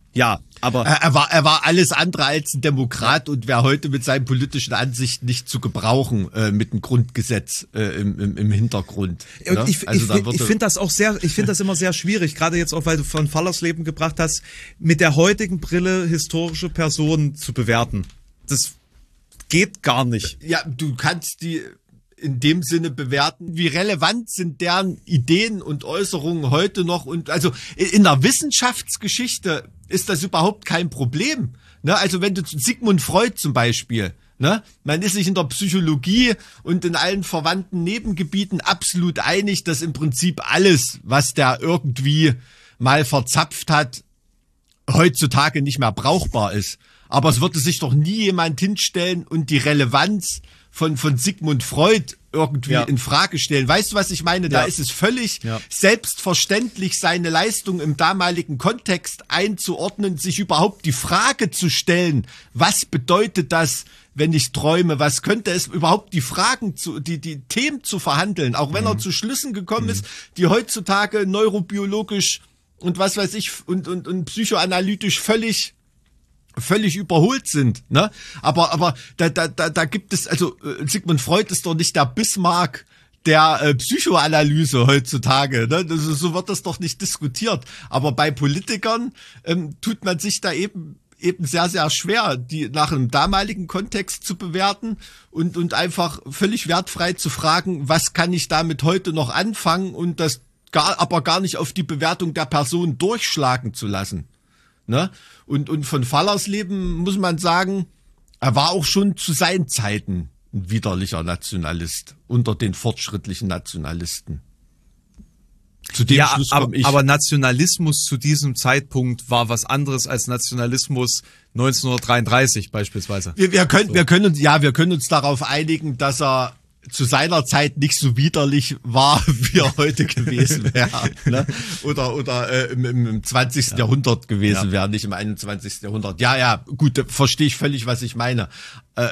Ja, aber er war alles andere als ein Demokrat und wäre heute mit seinen politischen Ansichten nicht zu gebrauchen mit dem Grundgesetz im Hintergrund. Und ich finde das auch ich finde das immer sehr schwierig, gerade jetzt auch, weil du von Fallersleben gebracht hast, mit der heutigen Brille historische Personen zu bewerten. Das geht gar nicht. Ja, du kannst die in dem Sinne bewerten, wie relevant sind deren Ideen und Äußerungen heute noch. Und also in der Wissenschaftsgeschichte ist das überhaupt kein Problem. Ne? Also wenn du Sigmund Freud zum Beispiel, ne? Man ist sich in der Psychologie und in allen verwandten Nebengebieten absolut einig, dass im Prinzip alles, was der irgendwie mal verzapft hat, heutzutage nicht mehr brauchbar ist. Aber es würde sich doch nie jemand hinstellen und die Relevanz von Sigmund Freud irgendwie in Frage stellen. Weißt du, was ich meine? Da ist es völlig selbstverständlich, seine Leistung im damaligen Kontext einzuordnen, sich überhaupt die Frage zu stellen, was bedeutet das, wenn ich träume? Was könnte es überhaupt die Themen zu verhandeln? Auch wenn er zu Schlüssen gekommen ist, die heutzutage neurobiologisch und was weiß ich und psychoanalytisch völlig überholt sind, ne? Aber da gibt es, also Sigmund Freud ist doch nicht der Bismarck der Psychoanalyse heutzutage, ne? So wird das doch nicht diskutiert. Aber bei Politikern tut man sich da eben sehr, sehr schwer, die nach einem damaligen Kontext zu bewerten und einfach völlig wertfrei zu fragen, was kann ich damit heute noch anfangen und das aber gar nicht auf die Bewertung der Person durchschlagen zu lassen. Ne? Und von Fallersleben muss man sagen, er war auch schon zu seinen Zeiten ein widerlicher Nationalist unter den fortschrittlichen Nationalisten. Zu dem Schluss komme ich. Aber Nationalismus zu diesem Zeitpunkt war was anderes als Nationalismus 1933 beispielsweise. Wir können uns darauf einigen, dass er zu seiner Zeit nicht so widerlich war, wie er heute gewesen wäre. Ne? Oder im 20. Jahrhundert gewesen wäre, nicht im 21. Jahrhundert. Ja, gut, verstehe ich völlig, was ich meine. Ja,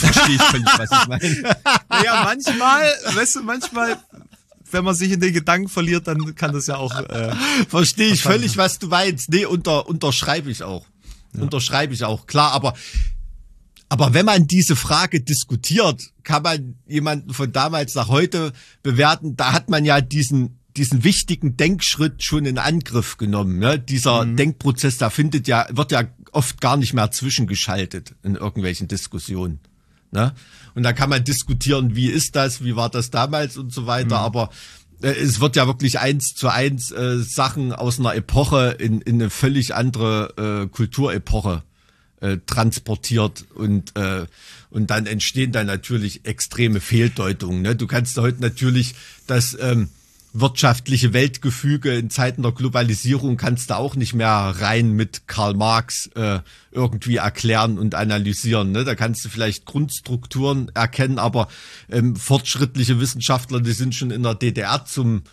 manchmal, wenn man sich in den Gedanken verliert, dann kann das ja auch... verstehe ich völlig, was du meinst. Nee, unterschreibe ich auch. Ja. Unterschreibe ich auch, klar, aber wenn man diese Frage diskutiert, kann man jemanden von damals nach heute bewerten. Da hat man ja diesen wichtigen Denkschritt schon in Angriff genommen. Ne? Dieser Denkprozess, wird ja oft gar nicht mehr zwischengeschaltet in irgendwelchen Diskussionen. Ne? Und da kann man diskutieren, wie ist das, wie war das damals und so weiter. Aber es wird ja wirklich 1:1 Sachen aus einer Epoche in eine völlig andere Kulturepoche transportiert und dann entstehen dann natürlich extreme Fehldeutungen. Ne? Du kannst heute natürlich das wirtschaftliche Weltgefüge in Zeiten der Globalisierung kannst du auch nicht mehr rein mit Karl Marx irgendwie erklären und analysieren. Ne? Da kannst du vielleicht Grundstrukturen erkennen, aber fortschrittliche Wissenschaftler, die sind schon in der DDR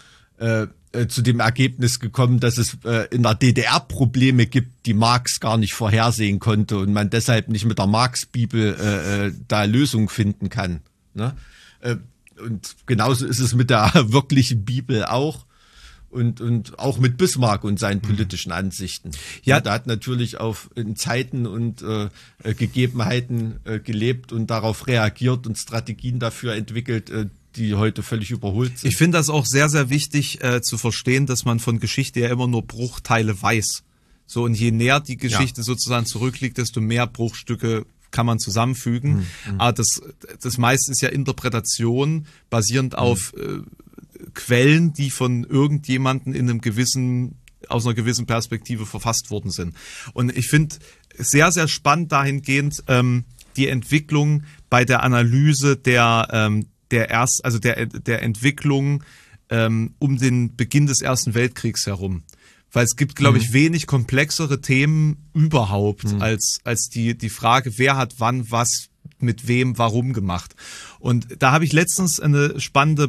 zu dem Ergebnis gekommen, dass es in der DDR Probleme gibt, die Marx gar nicht vorhersehen konnte und man deshalb nicht mit der Marx-Bibel da Lösungen finden kann. Ne? Und genauso ist es mit der wirklichen Bibel auch und auch mit Bismarck und seinen politischen Ansichten. Ja, da hat natürlich in Zeiten und Gegebenheiten gelebt und darauf reagiert und Strategien dafür entwickelt, die heute völlig überholt sind. Ich finde das auch sehr, sehr wichtig zu verstehen, dass man von Geschichte ja immer nur Bruchteile weiß. So, und je näher die Geschichte sozusagen zurückliegt, desto mehr Bruchstücke kann man zusammenfügen. Aber das meiste ist ja Interpretation, basierend auf Quellen, die von irgendjemanden aus einer gewissen Perspektive verfasst worden sind. Und ich finde sehr, sehr spannend dahingehend die Entwicklung bei der Analyse der Entwicklung um den Beginn des Ersten Weltkriegs herum. Weil es gibt, glaube ich, wenig komplexere Themen überhaupt als die Frage, wer hat wann was mit wem warum gemacht. Und da habe ich letztens eine spannende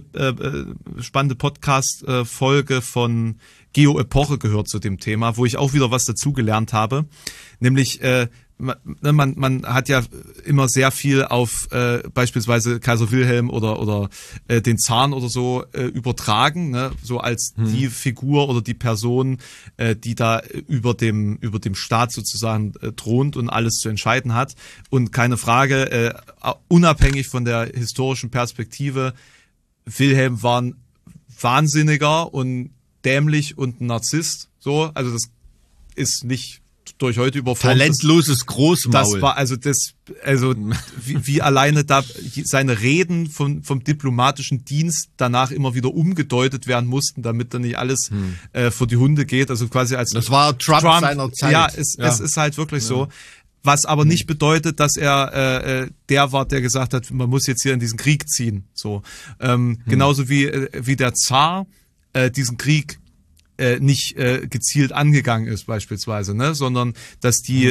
Podcast-Folge von Geo-Epoche gehört zu dem Thema, wo ich auch wieder was dazugelernt habe. Nämlich man hat ja immer sehr viel auf beispielsweise Kaiser Wilhelm oder den Zaren oder so übertragen, ne? So als die Figur oder die Person, die da über dem Staat sozusagen thront und alles zu entscheiden hat. Und keine Frage, unabhängig von der historischen Perspektive, Wilhelm war ein Wahnsinniger und dämlich und ein Narzisst. So, also das ist nicht durch heute überformt. Talentloses Großmaul. Das war wie alleine da seine Reden vom diplomatischen Dienst danach immer wieder umgedeutet werden mussten, damit da nicht alles vor die Hunde geht. Also quasi als das war Trump seiner Zeit. Ja, es ist halt wirklich so. Was aber nicht bedeutet, dass er der war, der gesagt hat, man muss jetzt hier in diesen Krieg ziehen. So genauso wie der Zar diesen Krieg nicht gezielt angegangen ist beispielsweise, ne, sondern dass die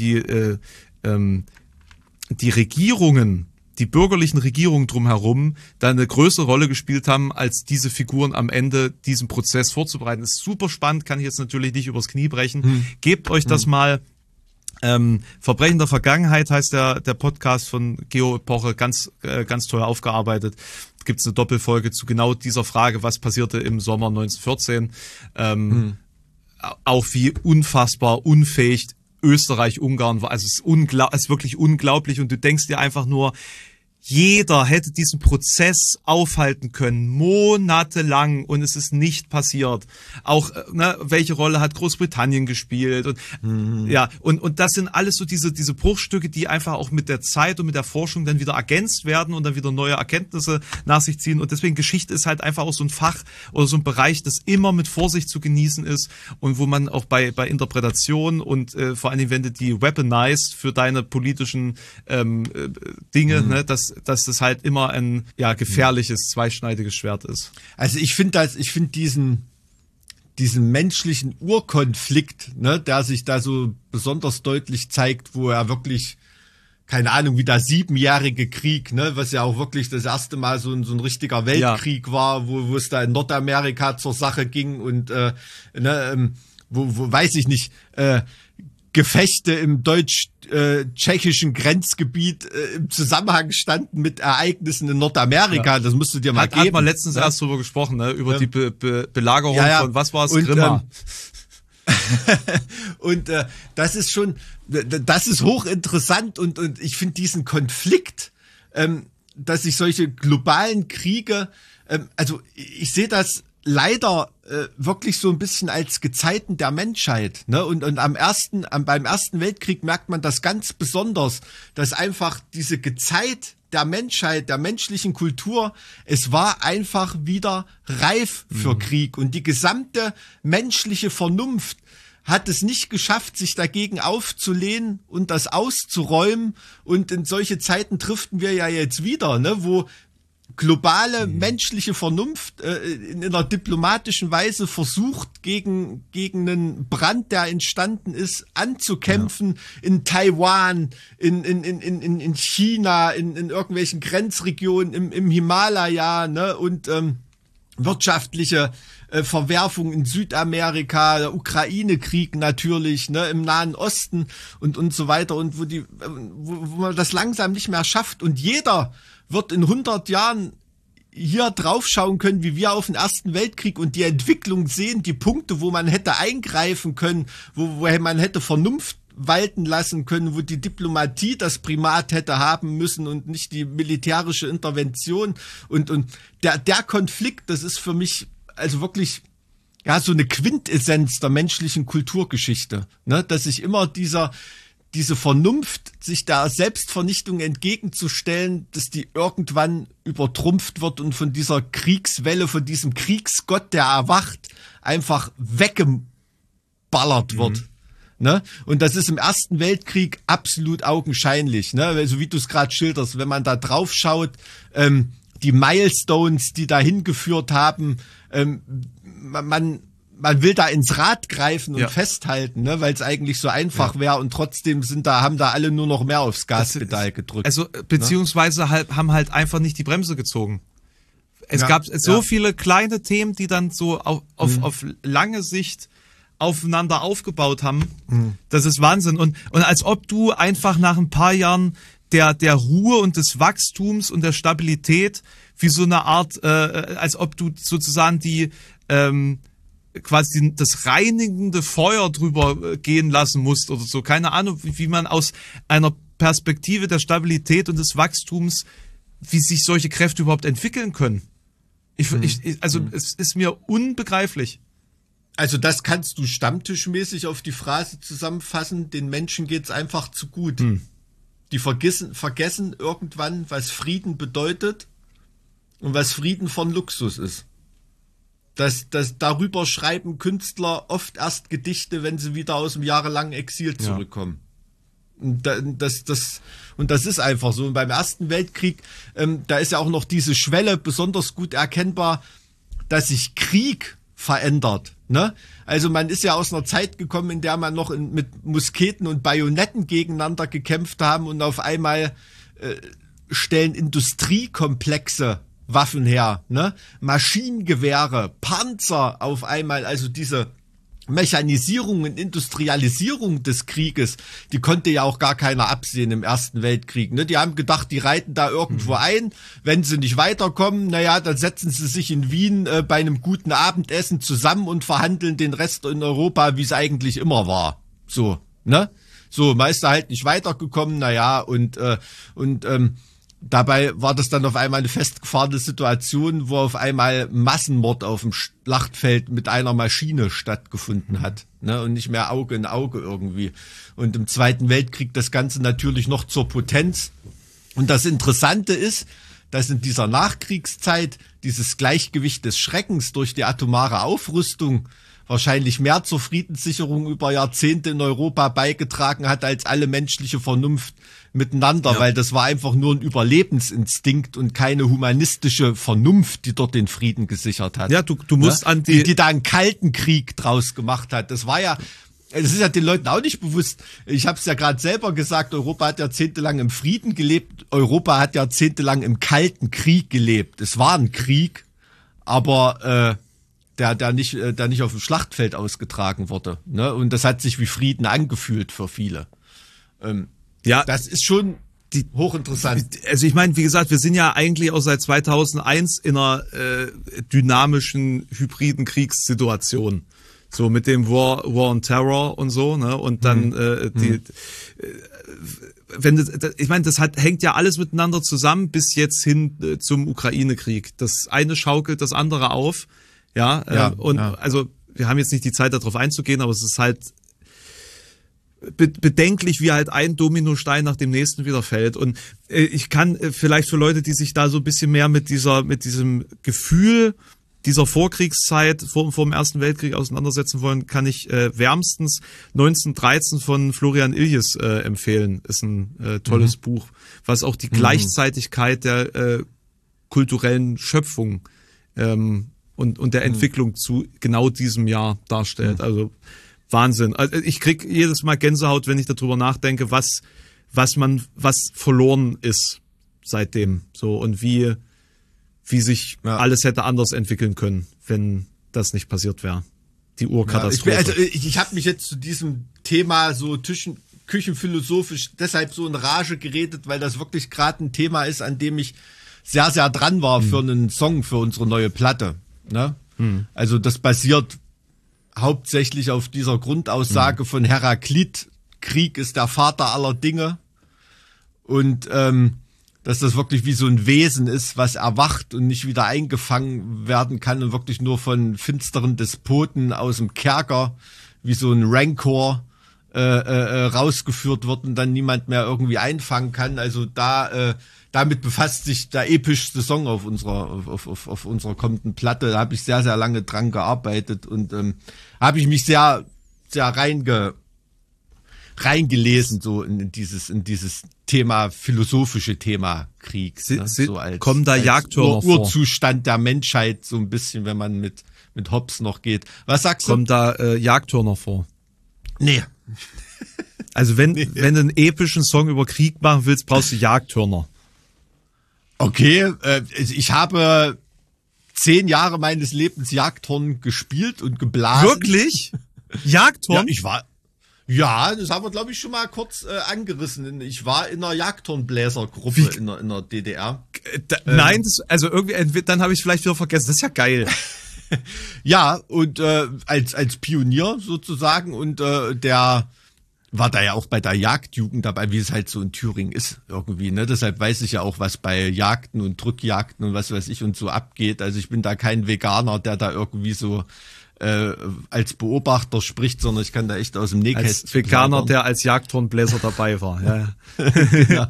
Regierungen, die bürgerlichen Regierungen drumherum, da eine größere Rolle gespielt haben, als diese Figuren am Ende diesen Prozess vorzubereiten. Das ist super spannend, kann ich jetzt natürlich nicht übers Knie brechen. Gebt euch das mal. Verbrechen der Vergangenheit heißt der Podcast von Geo Epoche, ganz toll aufgearbeitet. Gibt's eine Doppelfolge zu genau dieser Frage, was passierte im Sommer 1914. Auch wie unfassbar unfähig Österreich-Ungarn war. Also es ist wirklich unglaublich und du denkst dir einfach nur, jeder hätte diesen Prozess aufhalten können, monatelang, und es ist nicht passiert. Auch, welche Rolle hat Großbritannien gespielt? Und, und das sind alles so diese Bruchstücke, die einfach auch mit der Zeit und mit der Forschung dann wieder ergänzt werden und dann wieder neue Erkenntnisse nach sich ziehen. Und deswegen Geschichte ist halt einfach auch so ein Fach oder so ein Bereich, das immer mit Vorsicht zu genießen ist und wo man auch bei Interpretation und vor allen Dingen, wenn du die weaponized für deine politischen Dinge, ne, dass das halt immer ein gefährliches, zweischneidiges Schwert ist. Also ich finde diesen menschlichen Urkonflikt, ne, der sich da so besonders deutlich zeigt, wo er wirklich, keine Ahnung, wie der 7-jährige Krieg, ne, was ja auch wirklich das erste Mal so ein richtiger Weltkrieg war, wo es da in Nordamerika zur Sache ging und wo weiß ich nicht, Gefechte im deutsch-tschechischen Grenzgebiet im Zusammenhang standen mit Ereignissen in Nordamerika. Das musst du dir mal geben. Hat man letztens erst drüber gesprochen, ne? Über die Belagerung von, was war es, Grimma. Und das ist hochinteressant und ich finde diesen Konflikt, dass sich solche globalen Kriege, also ich sehe das leider wirklich so ein bisschen als Gezeiten der Menschheit, ne? Und beim Ersten Weltkrieg merkt man das ganz besonders, dass einfach diese Gezeit der Menschheit, der menschlichen Kultur, es war einfach wieder reif für Krieg und die gesamte menschliche Vernunft hat es nicht geschafft, sich dagegen aufzulehnen und das auszuräumen, und in solche Zeiten driften wir ja jetzt wieder, ne? Wo globale menschliche Vernunft in einer diplomatischen Weise versucht, gegen einen Brand, der entstanden ist, anzukämpfen, in Taiwan, in China, in irgendwelchen Grenzregionen, im Himalaya, ne, und wirtschaftliche Verwerfung in Südamerika, der Ukraine-Krieg natürlich, ne, im Nahen Osten und so weiter, und wo man das langsam nicht mehr schafft, und jeder wird in 100 Jahren hier draufschauen können, wie wir auf den Ersten Weltkrieg und die Entwicklung sehen, die Punkte, wo man hätte eingreifen können, wo man hätte Vernunft walten lassen können, wo die Diplomatie das Primat hätte haben müssen und nicht die militärische Intervention, und der Konflikt, das ist für mich also wirklich so eine Quintessenz der menschlichen Kulturgeschichte, ne, dass sich immer diese Vernunft, sich der Selbstvernichtung entgegenzustellen, dass die irgendwann übertrumpft wird und von dieser Kriegswelle, von diesem Kriegsgott, der erwacht, einfach weggeballert wird. Ne? Und das ist im Ersten Weltkrieg absolut augenscheinlich. Ne? Also wie du es gerade schilderst, wenn man da drauf schaut, die Milestones, die dahin geführt haben, man will da ins Rad greifen und festhalten, ne, weil es eigentlich so einfach wäre, und trotzdem haben da alle nur noch mehr aufs Gaspedal gedrückt. Also beziehungsweise haben halt einfach nicht die Bremse gezogen. Es gab so viele kleine Themen, die dann so auf lange Sicht aufeinander aufgebaut haben. Das ist Wahnsinn. Und als ob du einfach nach ein paar Jahren der Ruhe und des Wachstums und der Stabilität wie so eine Art, als ob du sozusagen quasi das reinigende Feuer drüber gehen lassen musst oder so. Keine Ahnung, wie man aus einer Perspektive der Stabilität und des Wachstums, wie sich solche Kräfte überhaupt entwickeln können. Es ist mir unbegreiflich. Also das kannst du stammtischmäßig auf die Phrase zusammenfassen, den Menschen geht's einfach zu gut. Die vergessen irgendwann, was Frieden bedeutet und was Frieden von Luxus ist. Darüber schreiben Künstler oft erst Gedichte, wenn sie wieder aus dem jahrelangen Exil zurückkommen. Und das ist einfach so. Und beim Ersten Weltkrieg, da ist ja auch noch diese Schwelle besonders gut erkennbar, dass sich Krieg verändert. Ne? Also man ist ja aus einer Zeit gekommen, in der man noch mit Musketen und Bajonetten gegeneinander gekämpft haben und auf einmal stellen Industriekomplexe Waffen her, ne? Maschinengewehre, Panzer auf einmal, also diese Mechanisierung und Industrialisierung des Krieges, die konnte ja auch gar keiner absehen im Ersten Weltkrieg. Ne? Die haben gedacht, die reiten da irgendwo ein, wenn sie nicht weiterkommen, naja, dann setzen sie sich in Wien bei einem guten Abendessen zusammen und verhandeln den Rest in Europa, wie es eigentlich immer war. So, ne? So, man ist da halt nicht weitergekommen, naja, und dabei war das dann auf einmal eine festgefahrene Situation, wo auf einmal Massenmord auf dem Schlachtfeld mit einer Maschine stattgefunden hat, ne, und nicht mehr Auge in Auge irgendwie. Und im Zweiten Weltkrieg das Ganze natürlich noch zur Potenz. Und das Interessante ist, dass in dieser Nachkriegszeit dieses Gleichgewicht des Schreckens durch die atomare Aufrüstung wahrscheinlich mehr zur Friedenssicherung über Jahrzehnte in Europa beigetragen hat als alle menschliche Vernunft miteinander, weil das war einfach nur ein Überlebensinstinkt und keine humanistische Vernunft, die dort den Frieden gesichert hat. Ja, du musst an die da einen kalten Krieg draus gemacht hat. Das ist ja den Leuten auch nicht bewusst. Ich habe es ja gerade selber gesagt, Europa hat jahrzehntelang im Frieden gelebt, Europa hat jahrzehntelang im Kalten Krieg gelebt. Es war ein Krieg, aber der nicht auf dem Schlachtfeld ausgetragen wurde. Ne? Und das hat sich wie Frieden angefühlt für viele. Ja, das ist schon hochinteressant. Also ich meine, wie gesagt, wir sind ja eigentlich auch seit 2001 in einer dynamischen, hybriden Kriegssituation. So mit dem War on Terror und so, ne? Und dann ich meine, hängt ja alles miteinander zusammen bis jetzt hin zum Ukraine-Krieg. Das eine schaukelt das andere auf. Also wir haben jetzt nicht die Zeit, darauf einzugehen, aber es ist halt bedenklich, wie halt ein Dominostein nach dem nächsten wieder fällt. Und ich kann vielleicht für Leute, die sich da so ein bisschen mehr mit diesem Gefühl dieser Vorkriegszeit vor dem Ersten Weltkrieg auseinandersetzen wollen, kann ich wärmstens 1913 von Florian Illies empfehlen. Ist ein tolles Buch, was auch die Gleichzeitigkeit der kulturellen Schöpfung und der Entwicklung zu genau diesem Jahr darstellt. Also Wahnsinn. Also ich krieg jedes Mal Gänsehaut, wenn ich darüber nachdenke, was verloren ist seitdem. So, und wie sich alles hätte anders entwickeln können, wenn das nicht passiert wäre. Die Urkatastrophe. Ich habe mich jetzt zu diesem Thema so küchenphilosophisch deshalb so in Rage geredet, weil das wirklich gerade ein Thema ist, an dem ich sehr, sehr dran war für einen Song für unsere neue Platte. Ne? Also das basiert hauptsächlich auf dieser Grundaussage von Heraklit, Krieg ist der Vater aller Dinge, und dass das wirklich wie so ein Wesen ist, was erwacht und nicht wieder eingefangen werden kann und wirklich nur von finsteren Despoten aus dem Kerker wie so ein Rancor rausgeführt wird und dann niemand mehr irgendwie einfangen kann. Also damit befasst sich der epischste Song auf unserer kommenden Platte. Da habe ich sehr, sehr lange dran gearbeitet und habe ich mich sehr, sehr reingelesen so in dieses Thema, philosophische Thema Krieg. So kommen da Jagdhörner vor? Urzustand der Menschheit, so ein bisschen, wenn man mit Hobbes noch geht. Was sagst du? Kommen da Jagdhörner vor? Nee. Also wenn du einen epischen Song über Krieg machen willst, brauchst du Jagdhörner. Okay, ich habe 10 Jahre meines Lebens Jagdhorn gespielt und geblasen. Wirklich? Jagdhorn? Ja, Ja, das haben wir, glaube ich, schon mal kurz angerissen. Ich war in einer Jagdhornbläsergruppe in der DDR. Nein, also irgendwie, dann habe ich vielleicht wieder vergessen. Das ist ja geil. Ja, und als Pionier sozusagen und der war da ja auch bei der Jagdjugend dabei, wie es halt so in Thüringen ist irgendwie, ne? Deshalb weiß ich ja auch, was bei Jagden und Drückjagden und was weiß ich und so abgeht. Also ich bin da kein Veganer, der da irgendwie so als Beobachter spricht, sondern ich kann da echt aus dem Nähkästchen als Veganer, plaudern. der als Jagdhornbläser dabei war. Ja. Genau.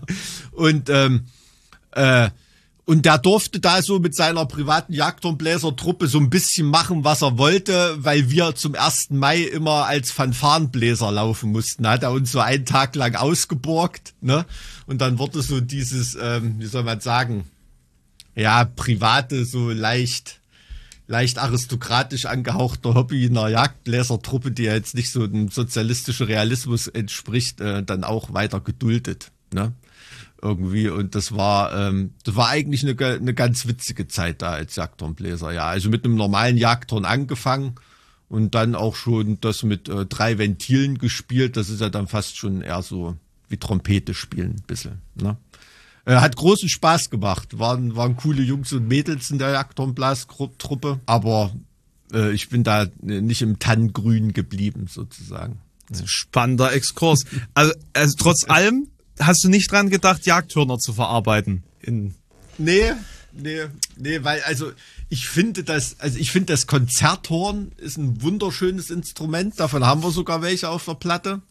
Und der durfte da so mit seiner privaten Jagdhornbläsertruppe so ein bisschen machen, was er wollte, weil wir zum 1. Mai immer als Fanfarenbläser laufen mussten. Da hat er uns so einen Tag lang ausgeborgt, ne? Und dann wurde so dieses, wie soll man sagen, ja, private, so leicht aristokratisch angehauchter Hobby in einer Jagdbläsertruppe, die ja jetzt nicht so dem sozialistischen Realismus entspricht, dann auch weiter geduldet, ne? Irgendwie, und das war eigentlich eine ganz witzige Zeit da als Jagdhornbläser, ja. Also mit einem normalen Jagdhorn angefangen und dann auch schon das mit 3 Ventilen gespielt. Das ist ja dann fast schon eher so wie Trompete spielen, ein bisschen, ne? Hat großen Spaß gemacht. Waren coole Jungs und Mädels in der Jagdhornblastruppe, aber ich bin da nicht im Tannengrün geblieben, sozusagen. Spannender Exkurs. Also trotz allem hast du nicht dran gedacht, Jagdhörner zu verarbeiten? Nee, weil ich finde das Konzerthorn ist ein wunderschönes Instrument, davon haben wir sogar welche auf der Platte.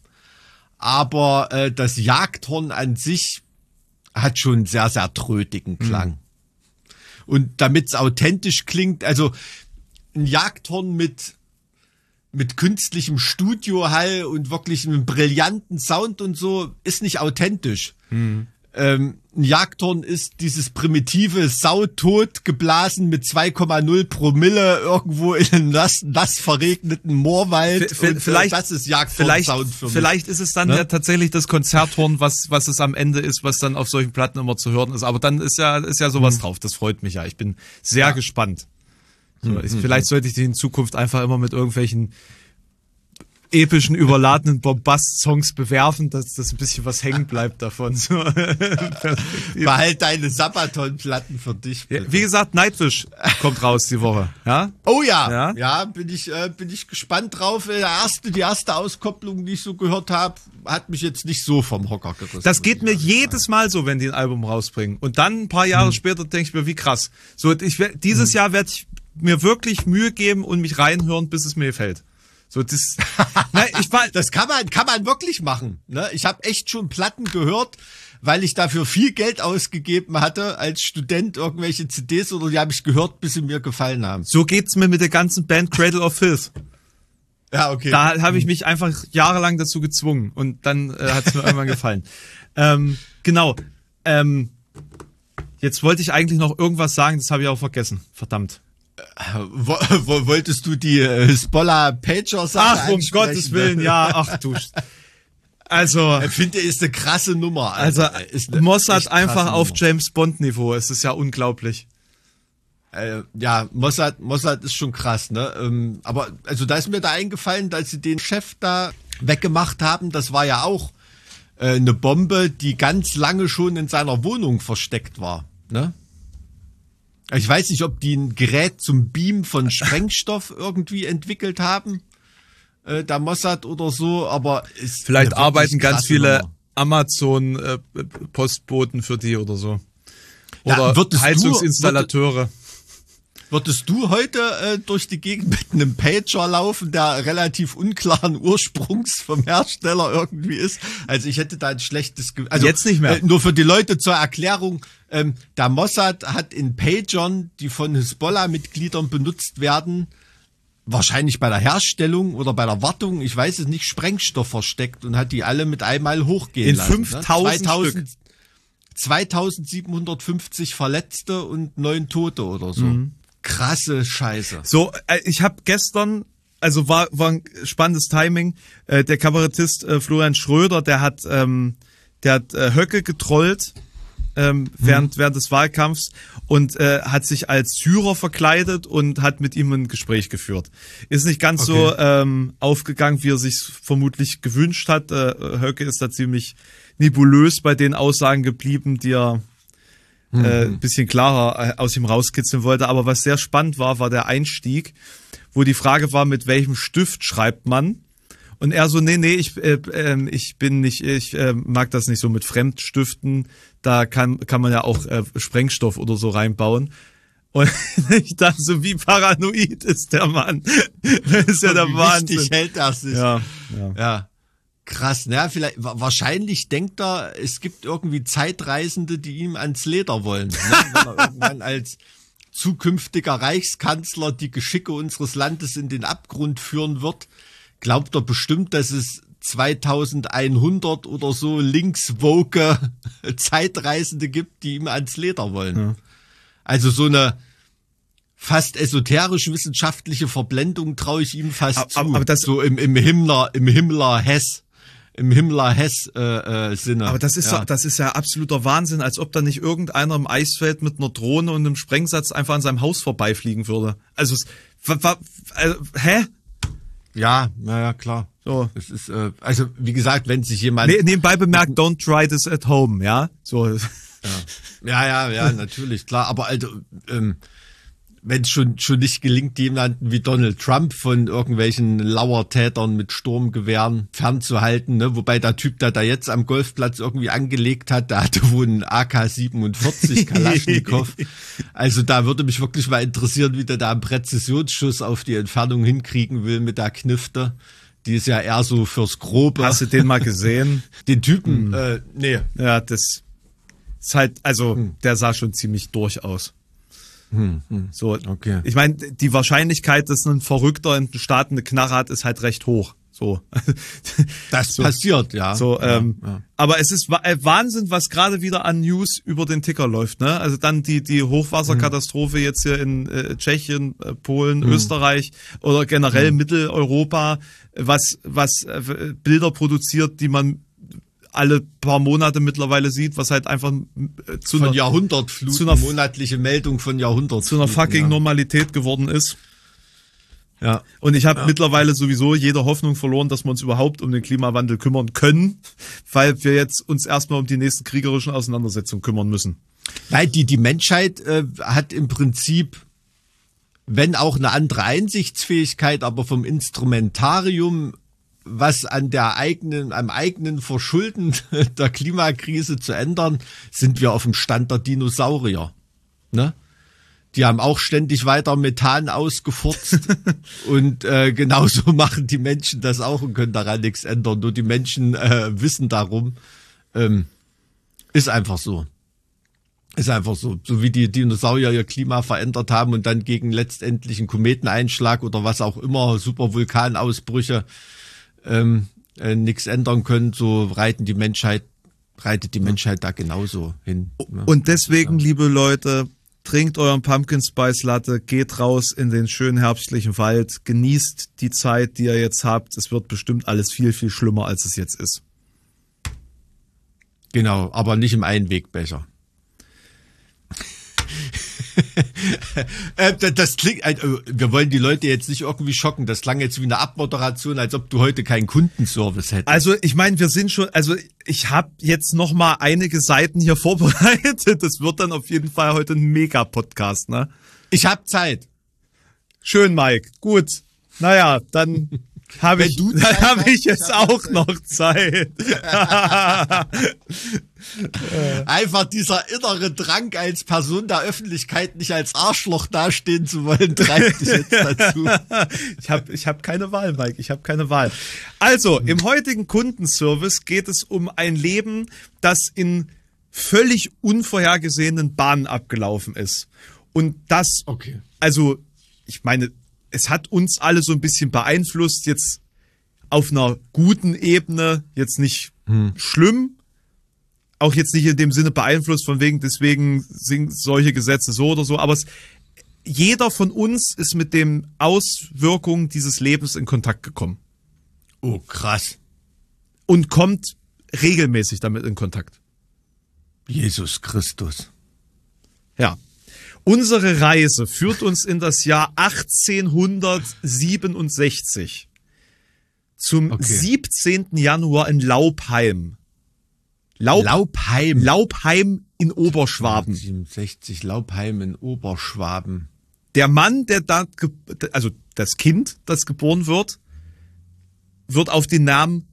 Aber das Jagdhorn an sich hat schon einen sehr, sehr trötigen Klang. Und damit es authentisch klingt, also ein Jagdhorn mit künstlichem Studiohall und wirklich einem brillanten Sound und so ist nicht authentisch. Ein Jagdhorn ist dieses primitive sautot geblasen mit 2,0 Promille irgendwo in einem nass verregneten Moorwald. Vielleicht, das ist Jagdhorn-Sound für mich. Vielleicht ist es dann ja tatsächlich das Konzerthorn, was es am Ende ist, was dann auf solchen Platten immer zu hören ist. Aber dann ist ja sowas drauf. Das freut mich ja. Ich bin sehr gespannt. So, vielleicht sollte ich die in Zukunft einfach immer mit irgendwelchen epischen, überladenen Bombast-Songs bewerfen, dass das ein bisschen was hängen bleibt davon. So. Behalt deine Sabaton-Platten für dich. Ja, wie gesagt, Nightwish kommt raus die Woche. Ja? Oh ja, bin ich gespannt drauf. Die erste Auskopplung, die ich so gehört habe, hat mich jetzt nicht so vom Hocker gerissen. Das geht mir jedes Mal so, wenn die ein Album rausbringen. Und dann ein paar Jahre später denke ich mir, wie krass. So, dieses Jahr werde ich mir wirklich Mühe geben und mich reinhören, bis es mir gefällt. So, das, das kann man wirklich machen. Ne? Ich habe echt schon Platten gehört, weil ich dafür viel Geld ausgegeben hatte als Student, irgendwelche CDs oder die habe ich gehört, bis sie mir gefallen haben. So geht's mir mit der ganzen Band Cradle of Filth. Ja, okay. Da habe ich mich einfach jahrelang dazu gezwungen und dann hat es mir irgendwann gefallen. Genau. Jetzt wollte ich eigentlich noch irgendwas sagen, das habe ich auch vergessen. Verdammt. Wolltest du die Hisbollah-Pager-Sache Ach, um Gottes Willen, ja, ach du. Also, ich finde, ist eine krasse Nummer. Also Mossad einfach auf James Bond-Niveau. Es ist ja unglaublich. Ja, Mossad ist schon krass, ne? Aber also da ist mir da eingefallen, dass sie den Chef da weggemacht haben. Das war ja auch eine Bombe, die ganz lange schon in seiner Wohnung versteckt war, ne? Ich weiß nicht, ob die ein Gerät zum Beamen von Sprengstoff irgendwie entwickelt haben, der Mossad oder so, aber ist vielleicht arbeiten ganz viele Amazon-Postboten für die oder so. Oder ja, Heizungsinstallateure. Würdest du heute durch die Gegend mit einem Pager laufen, der relativ unklaren Ursprungs vom Hersteller irgendwie ist? Also ich hätte da ein schlechtes Gefühl. Also jetzt nicht mehr. Nur für die Leute zur Erklärung. Der Mossad hat in Pagern, die von Hisbollah-Mitgliedern benutzt werden, wahrscheinlich bei der Herstellung oder bei der Wartung, ich weiß es nicht, Sprengstoff versteckt und hat die alle mit einmal hochgehen lassen. In 5000 Stück. 2750 Verletzte und 9 Tote oder so. Krasse Scheiße. So, ich habe gestern, also war ein spannendes Timing, der Kabarettist Florian Schröder, der hat Höcke getrollt während des Wahlkampfs und hat sich als Syrer verkleidet und hat mit ihm ein Gespräch geführt. Ist nicht ganz so aufgegangen, wie er sich vermutlich gewünscht hat. Höcke ist da ziemlich nebulös bei den Aussagen geblieben, die er ein bisschen klarer aus ihm rauskitzeln wollte. Aber was sehr spannend war der Einstieg, wo die Frage war, mit welchem Stift schreibt man? Und er so, nee, ich mag das nicht so mit Fremdstiften. Da kann man ja auch Sprengstoff oder so reinbauen. Und ich dachte so, wie paranoid ist der Mann? Das ist ja der Wahnsinn. Wie wichtig hält das sich? Ja. Krass, ne? Wahrscheinlich denkt er, es gibt irgendwie Zeitreisende, die ihm ans Leder wollen. Ne? Wenn er irgendwann als zukünftiger Reichskanzler die Geschicke unseres Landes in den Abgrund führen wird, glaubt er bestimmt, dass es 2100 oder so linkswoke Zeitreisende gibt, die ihm ans Leder wollen. Ja. Also so eine fast esoterisch-wissenschaftliche Verblendung traue ich ihm fast zu. Aber das so im Himmler-Hess-Sinne. Aber das ist ja absoluter Wahnsinn, als ob da nicht irgendeiner im Eisfeld mit einer Drohne und einem Sprengsatz einfach an seinem Haus vorbeifliegen würde. Also, hä? Ja, naja, klar. So. Es ist, also, wie gesagt, wenn sich jemand... Nebenbei bemerkt, don't try this at home, ja? So. Ja, natürlich, klar. Aber also, wenn es schon nicht gelingt, jemanden wie Donald Trump von irgendwelchen Lauertätern mit Sturmgewehren fernzuhalten, ne? Wobei der Typ, der da jetzt am Golfplatz irgendwie angelegt hat, der hatte wohl einen AK-47 Kalaschnikow. Also da würde mich wirklich mal interessieren, wie der da einen Präzisionsschuss auf die Entfernung hinkriegen will mit der Knifte. Die ist ja eher so fürs Grobe. Hast du den mal gesehen? Den Typen? Nee. Ja, das ist halt, also der sah schon ziemlich durch aus. So, okay. Ich meine, die Wahrscheinlichkeit, dass ein Verrückter in den Staaten eine Knarre hat, ist halt recht hoch. So. Das passiert, ja. So, aber es ist Wahnsinn, was gerade wieder an News über den Ticker läuft, ne? Also dann die Hochwasserkatastrophe jetzt hier in Tschechien, Polen, Österreich oder generell Mitteleuropa, was Bilder produziert, die man alle paar Monate mittlerweile sieht, was halt einfach von Jahrhundertflut, zu einer monatliche Meldung von Jahrhundertflut zu einer fucking Normalität geworden ist. Ja. Und ich habe mittlerweile sowieso jede Hoffnung verloren, dass wir uns überhaupt um den Klimawandel kümmern können, weil wir jetzt uns erstmal um die nächsten kriegerischen Auseinandersetzungen kümmern müssen. Weil die Menschheit hat im Prinzip, wenn auch eine andere Einsichtsfähigkeit, aber vom Instrumentarium, was am eigenen Verschulden der Klimakrise zu ändern, sind wir auf dem Stand der Dinosaurier. Ne? Die haben auch ständig weiter Methan ausgefurzt und genauso machen die Menschen das auch und können daran nichts ändern. Nur die Menschen wissen darum. Ist einfach so. Ist einfach so. So wie die Dinosaurier ihr Klima verändert haben und dann gegen letztendlichen Kometeneinschlag oder was auch immer, Supervulkanausbrüche, nichts ändern können, so reitet die Menschheit da genauso hin. Ne? Und deswegen, liebe Leute, trinkt euren Pumpkin Spice Latte, geht raus in den schönen herbstlichen Wald, genießt die Zeit, die ihr jetzt habt. Es wird bestimmt alles viel, viel schlimmer, als es jetzt ist. Genau, aber nicht im Einwegbecher. Das klingt, wir wollen die Leute jetzt nicht irgendwie schocken. Das klang jetzt wie eine Abmoderation, als ob du heute keinen Kundenservice hättest. Also ich meine, ich habe jetzt noch mal einige Seiten hier vorbereitet. Das wird dann auf jeden Fall heute ein Mega-Podcast, ne? Ich habe Zeit. Schön, Mike. Gut. Naja, dann habe ich jetzt auch noch Zeit. Einfach dieser innere Drang, als Person der Öffentlichkeit nicht als Arschloch dastehen zu wollen, treibt dich jetzt dazu. Ich hab keine Wahl, Mike. Ich habe keine Wahl. Also, im heutigen Kundenservice geht es um ein Leben, das in völlig unvorhergesehenen Bahnen abgelaufen ist. Und das, also, ich meine, es hat uns alle so ein bisschen beeinflusst, jetzt auf einer guten Ebene, jetzt nicht schlimm, auch jetzt nicht in dem Sinne beeinflusst, von wegen, deswegen sind solche Gesetze so oder so, aber jeder von uns ist mit den Auswirkungen dieses Lebens in Kontakt gekommen. Oh, krass. Und kommt regelmäßig damit in Kontakt. Jesus Christus. Ja. Unsere Reise führt uns in das Jahr 1867 zum 17. Januar in Laupheim. Laupheim in Oberschwaben. 67 Laupheim in Oberschwaben. Der Mann, also das Kind, das geboren wird, hört auf den Namen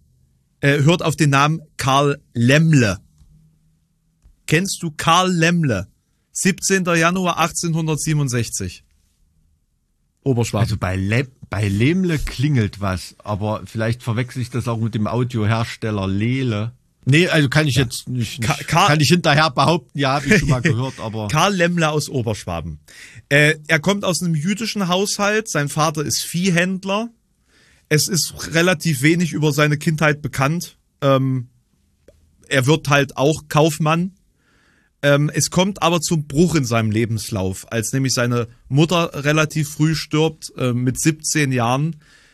Karl Lemmle. Kennst du Karl Lemmle? 17. Januar 1867. Oberschwaben. Also bei Lemle klingelt was, aber vielleicht verwechsel ich das auch mit dem Audiohersteller Lele. Nee, also kann ich jetzt nicht kann ich hinterher behaupten, ja, habe ich schon mal gehört, aber... Karl Lemmle aus Oberschwaben. Er kommt aus einem jüdischen Haushalt, sein Vater ist Viehhändler. Es ist relativ wenig über seine Kindheit bekannt. Er wird halt auch Kaufmann. Es kommt aber zum Bruch in seinem Lebenslauf, als nämlich seine Mutter relativ früh stirbt, mit 17 Jahren,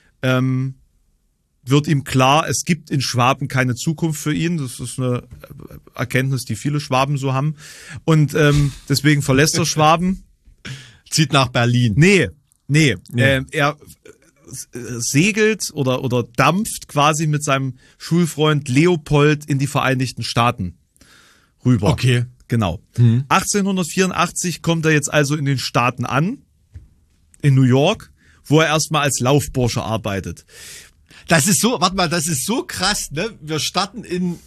wird ihm klar, es gibt in Schwaben keine Zukunft für ihn. Das ist eine Erkenntnis, die viele Schwaben so haben. Und deswegen verlässt er Schwaben. Zieht nach Berlin. Nee. Er segelt oder dampft quasi mit seinem Schulfreund Leopold in die Vereinigten Staaten rüber. Okay. Genau. 1884 kommt er jetzt also in den Staaten an, in New York, wo er erstmal als Laufbursche arbeitet. Das ist so, warte mal, das ist so krass, ne? Wir starten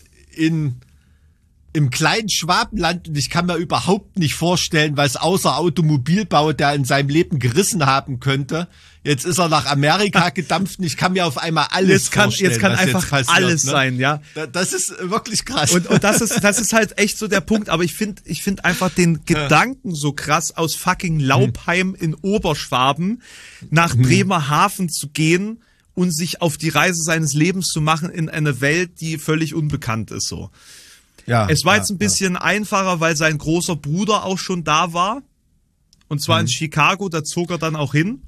im kleinen Schwabenland und ich kann mir überhaupt nicht vorstellen, was außer Automobilbau der in seinem Leben gerissen haben könnte. Jetzt ist er nach Amerika gedampft und ich kann mir auf einmal alles vorstellen. Jetzt kann einfach passiert, alles sein, ja. Das ist wirklich krass. Und das ist halt echt so der Punkt, aber ich finde einfach den Gedanken so krass, aus fucking Laupheim in Oberschwaben nach Bremerhaven zu gehen und sich auf die Reise seines Lebens zu machen in eine Welt, die völlig unbekannt ist, so. Ja, es war jetzt ein bisschen einfacher, weil sein großer Bruder auch schon da war. Und zwar in Chicago, da zog er dann auch hin.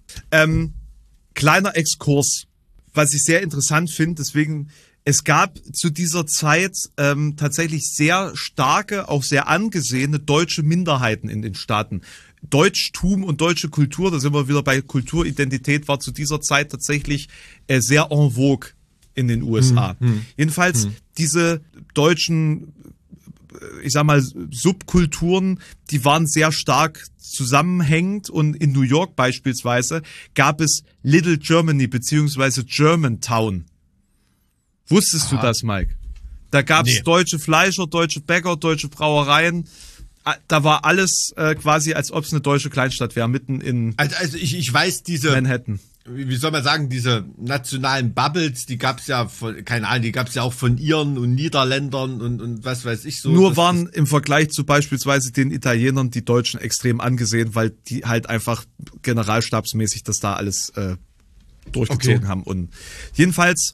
Kleiner Exkurs, was ich sehr interessant finde. Deswegen, es gab zu dieser Zeit tatsächlich sehr starke, auch sehr angesehene deutsche Minderheiten in den Staaten. Deutschtum und deutsche Kultur, da sind wir wieder bei Kulturidentität, war zu dieser Zeit tatsächlich sehr en vogue in den USA. Jedenfalls diese deutschen, ich sag mal, Subkulturen, die waren sehr stark zusammenhängend und in New York beispielsweise gab es Little Germany beziehungsweise Germantown. Wusstest du das, Mike? Da gab es deutsche Fleischer, deutsche Bäcker, deutsche Brauereien. Da war alles quasi, als ob es eine deutsche Kleinstadt wäre, mitten in also ich weiß diese Manhattan. Wie soll man sagen, diese nationalen Bubbles, die gab's ja von, keine Ahnung, die gab's ja auch von Iren und Niederländern und was weiß ich so. Nur waren im Vergleich zu beispielsweise den Italienern die Deutschen extrem angesehen, weil die halt einfach generalstabsmäßig das da alles durchgezogen haben. Und jedenfalls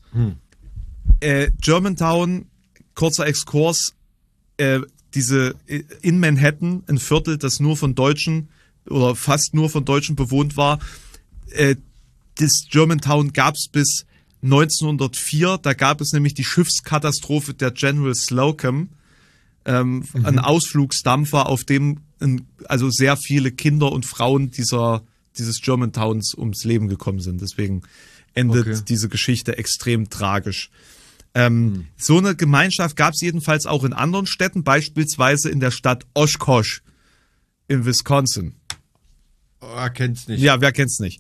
Germantown, kurzer Exkurs, diese in Manhattan, ein Viertel, das nur von Deutschen oder fast nur von Deutschen bewohnt war. Das Germantown gab es bis 1904. Da gab es nämlich die Schiffskatastrophe der General Slocum, ein Ausflugsdampfer, auf dem also sehr viele Kinder und Frauen dieses Germantowns ums Leben gekommen sind. Deswegen endet diese Geschichte extrem tragisch. So eine Gemeinschaft gab es jedenfalls auch in anderen Städten, beispielsweise in der Stadt Oshkosh in Wisconsin. Wer kennt's nicht? Ja, wer kennt's nicht?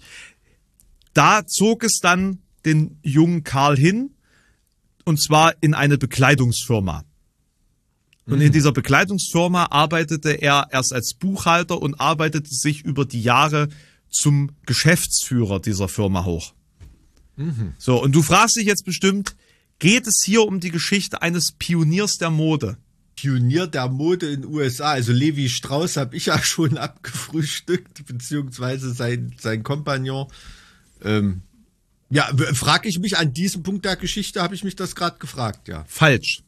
Da zog es dann den jungen Karl hin, und zwar in eine Bekleidungsfirma. Und in dieser Bekleidungsfirma arbeitete er erst als Buchhalter und arbeitete sich über die Jahre zum Geschäftsführer dieser Firma hoch. So, und du fragst dich jetzt bestimmt, geht es hier um die Geschichte eines Pioniers der Mode? Pionier der Mode in den USA, also Levi Strauss habe ich ja schon abgefrühstückt, beziehungsweise sein Kompagnon. Ja, frage ich mich an diesem Punkt der Geschichte, habe ich mich das gerade gefragt, ja. Falsch.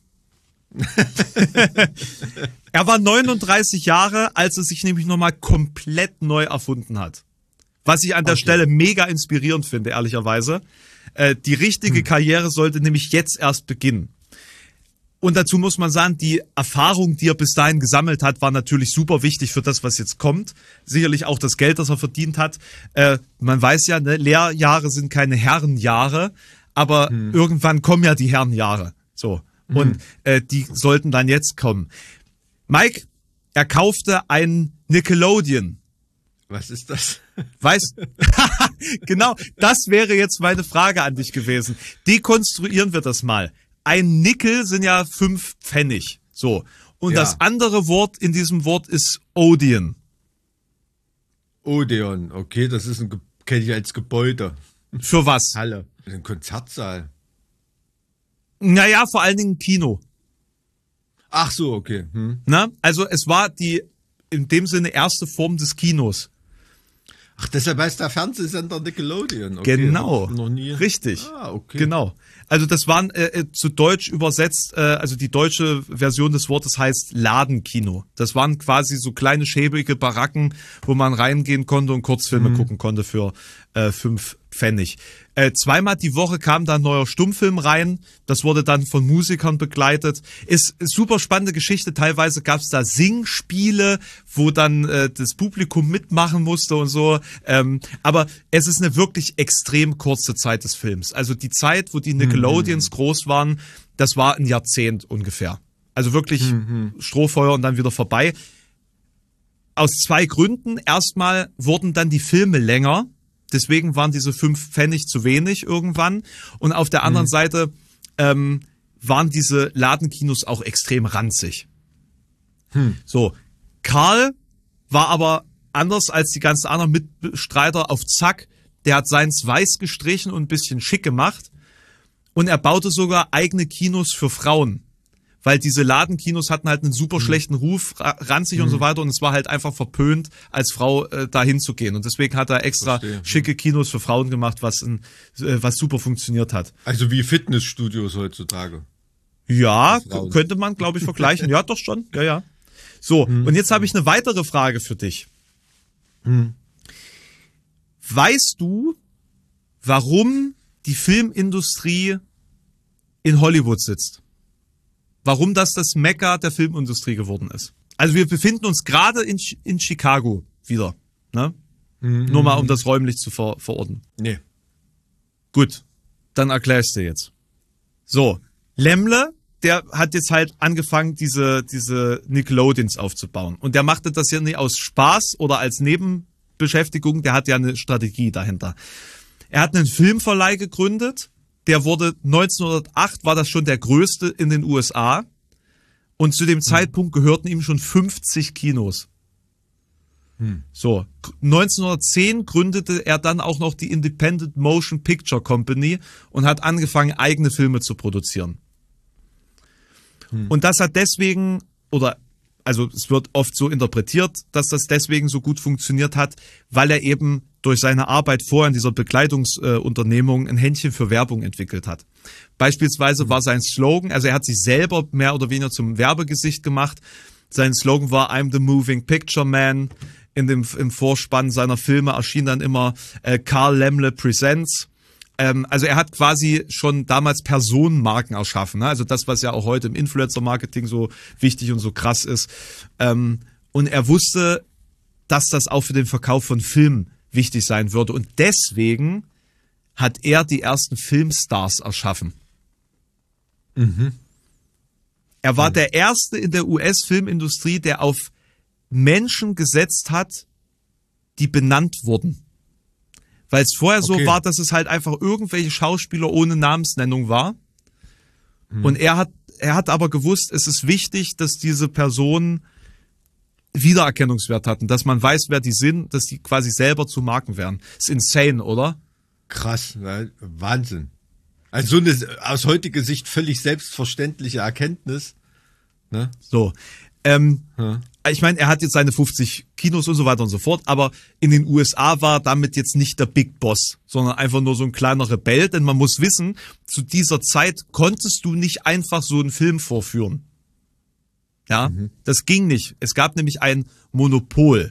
Er war 39 Jahre, als er sich nämlich nochmal komplett neu erfunden hat. Was ich an der Stelle mega inspirierend finde, ehrlicherweise. Die richtige Karriere sollte nämlich jetzt erst beginnen. Und dazu muss man sagen, die Erfahrung, die er bis dahin gesammelt hat, war natürlich super wichtig für das, was jetzt kommt. Sicherlich auch das Geld, das er verdient hat. Man weiß ja, ne, Lehrjahre sind keine Herrenjahre, aber irgendwann kommen ja die Herrenjahre. So. Und die sollten dann jetzt kommen. Mike, er kaufte ein Nickelodeon. Was ist das? Weißt, genau, das wäre jetzt meine Frage an dich gewesen. Dekonstruieren wir das mal. Ein Nickel sind ja 5 Pfennig. So. Und Ja. das andere Wort in diesem Wort ist Odeon. Odeon, okay, das ist kenne ich als Gebäude. Für was? Halle. Ein Konzertsaal. Naja, vor allen Dingen Kino. Ach so, okay. Na? Also es war die in dem Sinne erste Form des Kinos. Ach, deshalb heißt der Fernsehsender Nickelodeon. Okay, Genau. hab ich noch nie. Richtig. Ah, okay. Genau. Also das waren zu Deutsch übersetzt, also die deutsche Version des Wortes heißt Ladenkino. Das waren quasi so kleine schäbige Baracken, wo man reingehen konnte und Kurzfilme gucken konnte für 5 Pfennig. Zweimal die Woche kam da ein neuer Stummfilm rein. Das wurde dann von Musikern begleitet. Ist super spannende Geschichte. Teilweise gab es da Singspiele, wo dann das Publikum mitmachen musste und so. Aber es ist eine wirklich extrem kurze Zeit des Films. Also die Zeit, wo die Nickelodeons groß waren, das war ein Jahrzehnt ungefähr. Also wirklich Strohfeuer und dann wieder vorbei. Aus 2 Gründen. Erstmal wurden dann die Filme länger. Deswegen waren diese 5 Pfennig zu wenig irgendwann. Und auf der anderen Seite waren diese Ladenkinos auch extrem ranzig. So, Karl war aber anders als die ganzen anderen Mitstreiter auf Zack. Der hat seins weiß gestrichen und ein bisschen schick gemacht. Und er baute sogar eigene Kinos für Frauen. Weil diese Ladenkinos hatten halt einen super schlechten Ruf, ranzig und so weiter. Und es war halt einfach verpönt, als Frau da hinzugehen. Und deswegen hat er extra schicke Kinos für Frauen gemacht, was super funktioniert hat. Also wie Fitnessstudios heutzutage. Ja, Für Frauen. könnte man, glaube ich, vergleichen. Ja, doch schon. Ja, ja. So, und jetzt habe ich eine weitere Frage für dich. Weißt du, warum die Filmindustrie in Hollywood sitzt? Warum das Mekka der Filmindustrie geworden ist? Also wir befinden uns gerade in Chicago wieder. Ne? Nur mal, um das räumlich zu verorten. Nee. Gut, dann erkläre ich dir jetzt. So, Laemmle, der hat jetzt halt angefangen, diese Nickelodeons aufzubauen. Und der machte das ja nicht aus Spaß oder als Nebenbeschäftigung, der hat ja eine Strategie dahinter. Er hat einen Filmverleih gegründet, der wurde 1908, war das schon der größte in den USA. Und zu dem Zeitpunkt gehörten ihm schon 50 Kinos. So, 1910 gründete er dann auch noch die Independent Motion Picture Company und hat angefangen, eigene Filme zu produzieren. Und das hat deswegen, also es wird oft so interpretiert, dass das deswegen so gut funktioniert hat, weil er eben durch seine Arbeit vorher in dieser Begleitungsunternehmung ein Händchen für Werbung entwickelt hat. Beispielsweise war sein Slogan, also er hat sich selber mehr oder weniger zum Werbegesicht gemacht. Sein Slogan war I'm the Moving Picture Man. Im Vorspann seiner Filme erschien dann immer Carl Laemmle Presents. Also er hat quasi schon damals Personenmarken erschaffen, ne? Also das, was ja auch heute im Influencer-Marketing so wichtig und so krass ist. Und er wusste, dass das auch für den Verkauf von Filmen wichtig sein würde. Und deswegen hat er die ersten Filmstars erschaffen. Er war der Erste in der US-Filmindustrie, der auf Menschen gesetzt hat, die benannt wurden. Weil es vorher so war, dass es halt einfach irgendwelche Schauspieler ohne Namensnennung war. Und er hat aber gewusst, es ist wichtig, dass diese Personen Wiedererkennungswert hatten, dass man weiß, wer die sind, dass die quasi selber zu Marken werden. Ist insane, oder? Krass, ne? Wahnsinn. Also so eine aus heutiger Sicht völlig selbstverständliche Erkenntnis. Ne? So. Ich meine, er hat jetzt seine 50 Kinos und so weiter und so fort, aber in den USA war damit jetzt nicht der Big Boss, sondern einfach nur so ein kleiner Rebell, denn man muss wissen, zu dieser Zeit konntest du nicht einfach so einen Film vorführen. Ja, das ging nicht. Es gab nämlich ein Monopol,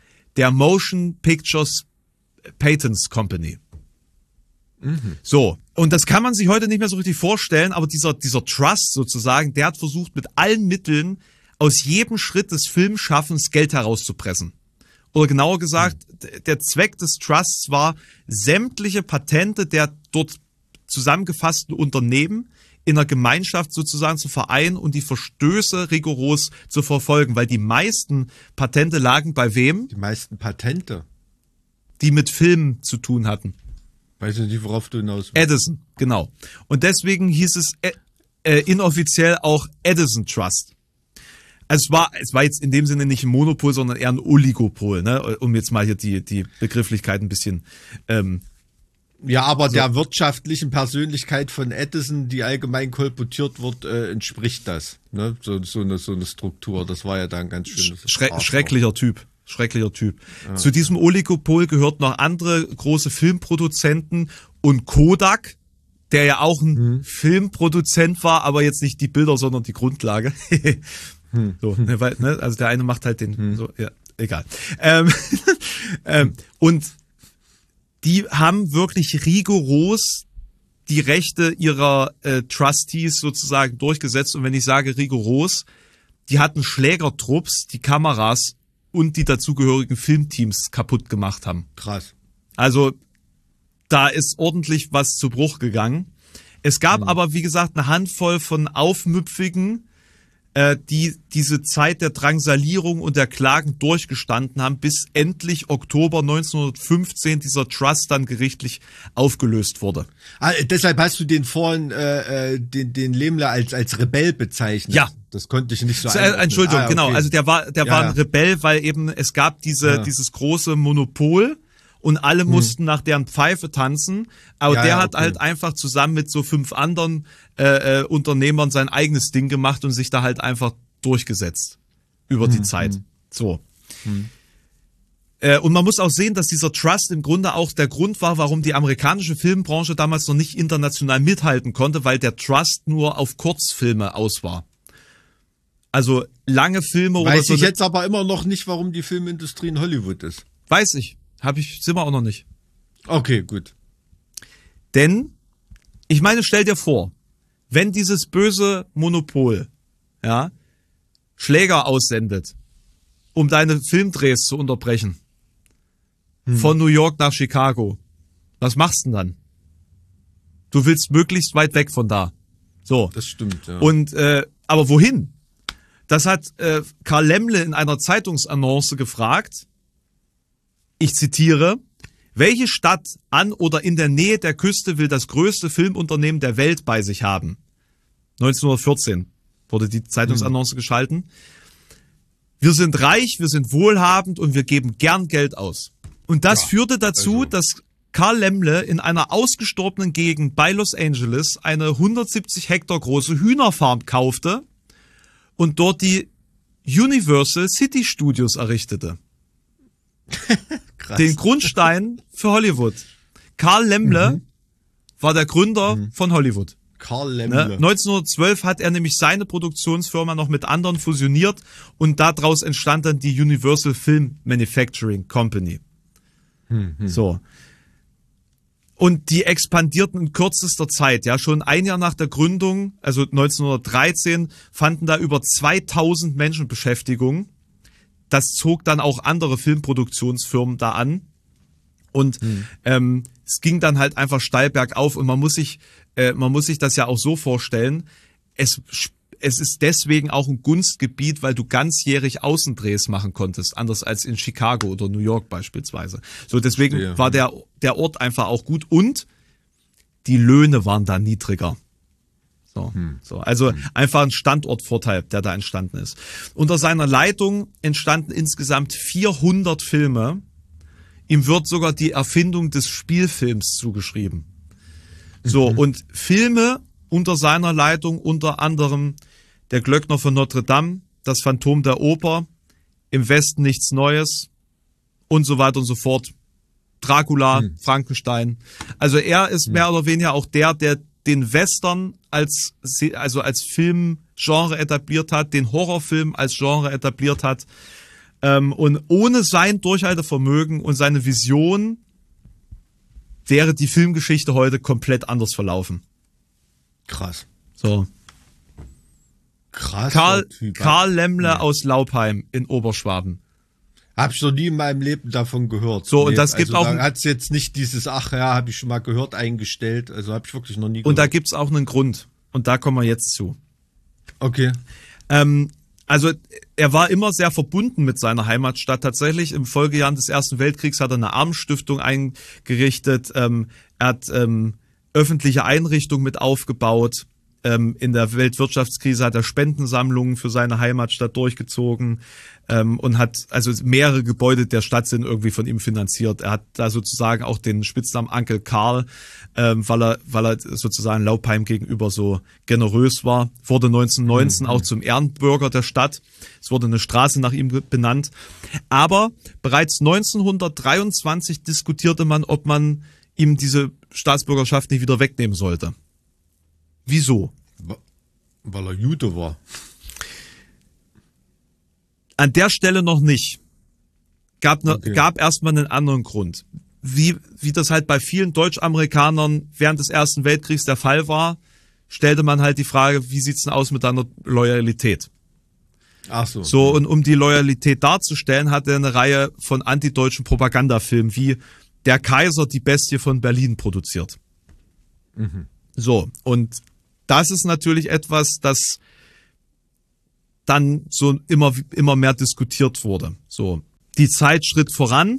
der Motion Pictures Patents Company. So, Und das kann man sich heute nicht mehr so richtig vorstellen, aber dieser Trust sozusagen, der hat versucht, mit allen Mitteln aus jedem Schritt des Filmschaffens Geld herauszupressen. Oder genauer gesagt, der Zweck des Trusts war, sämtliche Patente der dort zusammengefassten Unternehmen in einer Gemeinschaft sozusagen zu vereinen und die Verstöße rigoros zu verfolgen, weil die meisten Patente lagen bei wem? Die meisten Patente? Die mit Filmen zu tun hatten. Weiß ich nicht, worauf du hinaus willst. Edison, genau. Und deswegen hieß es inoffiziell auch Edison Trust. Also es war jetzt in dem Sinne nicht ein Monopol, sondern eher ein Oligopol, ne? Um jetzt mal hier die Begrifflichkeit ein bisschen ja, aber der wirtschaftlichen Persönlichkeit von Edison, die allgemein kolportiert wird, entspricht das. Ne? So eine Struktur. Das war ja dann ganz schön. Schrecklicher Typ. Ja. Zu diesem Oligopol gehört noch andere große Filmproduzenten und Kodak, der ja auch ein Filmproduzent war, aber jetzt nicht die Bilder, sondern die Grundlage. So, ne, weil, ne, also der eine macht halt den, so, ja, egal. Und die haben wirklich rigoros die Rechte ihrer Trustees sozusagen durchgesetzt. Und wenn ich sage rigoros, die hatten Schlägertrupps, die Kameras und die dazugehörigen Filmteams kaputt gemacht haben. Krass. Also da ist ordentlich was zu Bruch gegangen. Es gab aber, wie gesagt, eine Handvoll von Aufmüpfigen, die diese Zeit der Drangsalierung und der Klagen durchgestanden haben, bis endlich Oktober 1915 dieser Trust dann gerichtlich aufgelöst wurde. Deshalb hast du den vorhin, den Lehmler als Rebell bezeichnet. Ja. Das konnte ich nicht so Entschuldigung, okay. genau. Also der war ein Rebell, weil eben es gab dieses große Monopol und alle mussten nach deren Pfeife tanzen. Aber der hat halt einfach zusammen mit so 5 anderen Unternehmern sein eigenes Ding gemacht und sich da halt einfach durchgesetzt über die Zeit. So. Und man muss auch sehen, dass dieser Trust im Grunde auch der Grund war, warum die amerikanische Filmbranche damals noch nicht international mithalten konnte, weil der Trust nur auf Kurzfilme aus war. Also lange Filme oder so. Weiß ich jetzt aber immer noch nicht, warum die Filmindustrie in Hollywood ist. Weiß ich. Sind wir auch noch nicht. Okay, gut. Denn, ich meine, stell dir vor, wenn dieses böse Monopol, ja, Schläger aussendet, um deine Filmdrehs zu unterbrechen, von New York nach Chicago, was machst du denn dann? Du willst möglichst weit weg von da. So. Das stimmt, ja. Und, aber wohin? Das hat Karl Laemmle in einer Zeitungsannonce gefragt. Ich zitiere: Welche Stadt an oder in der Nähe der Küste will das größte Filmunternehmen der Welt bei sich haben? 1914 wurde die Zeitungsannonce geschalten. Wir sind reich, wir sind wohlhabend und wir geben gern Geld aus. Und das führte dazu, dass Karl Laemmle in einer ausgestorbenen Gegend bei Los Angeles eine 170 Hektar große Hühnerfarm kaufte und dort die Universal City Studios errichtete. Krass. Den Grundstein für Hollywood. Karl Laemmle war der Gründer von Hollywood. Karl Laemmle. 1912 hat er nämlich seine Produktionsfirma noch mit anderen fusioniert und daraus entstand dann die Universal Film Manufacturing Company. So. Und die expandierten in kürzester Zeit, ja, schon ein Jahr nach der Gründung, also 1913, fanden da über 2000 Menschen Beschäftigung. Das zog dann auch andere Filmproduktionsfirmen da an. Und es ging dann halt einfach steil bergauf und man muss sich das ja auch so vorstellen, es ist deswegen auch ein Gunstgebiet, weil du ganzjährig Außendrehs machen konntest, anders als in Chicago oder New York beispielsweise. So, deswegen war der Ort einfach auch gut und die Löhne waren da niedriger. Also einfach ein Standortvorteil, der da entstanden ist. Unter seiner Leitung entstanden insgesamt 400 Filme. Ihm wird sogar die Erfindung des Spielfilms zugeschrieben. So, und Filme unter seiner Leitung unter anderem Der Glöckner von Notre Dame, Das Phantom der Oper, Im Westen nichts Neues und so weiter und so fort. Dracula, Frankenstein. Also er ist mehr oder weniger auch der den Western als Filmgenre etabliert hat, den Horrorfilm als Genre etabliert hat. Und ohne sein Durchhaltevermögen und seine Vision wäre die Filmgeschichte heute komplett anders verlaufen. Krass. So. Krass. Karl Lemmle aus Laupheim in Oberschwaben. Hab ich noch nie in meinem Leben davon gehört. So, und das gibt auch. Da hat's jetzt nicht dieses, ach ja, habe ich schon mal gehört, eingestellt. Also habe ich wirklich noch nie gehört. Und da gibt's auch einen Grund. Und da kommen wir jetzt zu. Okay. Also er war immer sehr verbunden mit seiner Heimatstadt. Tatsächlich im Folgejahren des Ersten Weltkriegs hat er eine Armenstiftung eingerichtet. Er hat öffentliche Einrichtungen mit aufgebaut. In der Weltwirtschaftskrise hat er Spendensammlungen für seine Heimatstadt durchgezogen und hat, also mehrere Gebäude der Stadt sind irgendwie von ihm finanziert. Er hat da sozusagen auch den Spitznamen Onkel Karl, weil er sozusagen Laupheim gegenüber so generös war. Wurde 1919 auch zum Ehrenbürger der Stadt. Es wurde eine Straße nach ihm benannt. Aber bereits 1923 diskutierte man, ob man ihm diese Staatsbürgerschaft nicht wieder wegnehmen sollte. Wieso? Weil er Jude war. An der Stelle noch nicht. Gab erstmal einen anderen Grund. Wie das halt bei vielen Deutschamerikanern während des Ersten Weltkriegs der Fall war, stellte man halt die Frage, wie sieht's denn aus mit deiner Loyalität? Ach so. So, und um die Loyalität darzustellen, hat er eine Reihe von antideutschen Propagandafilmen wie Der Kaiser, die Bestie von Berlin produziert. Mhm. So, und das ist natürlich etwas, das dann so immer mehr diskutiert wurde. So, die Zeit schritt voran.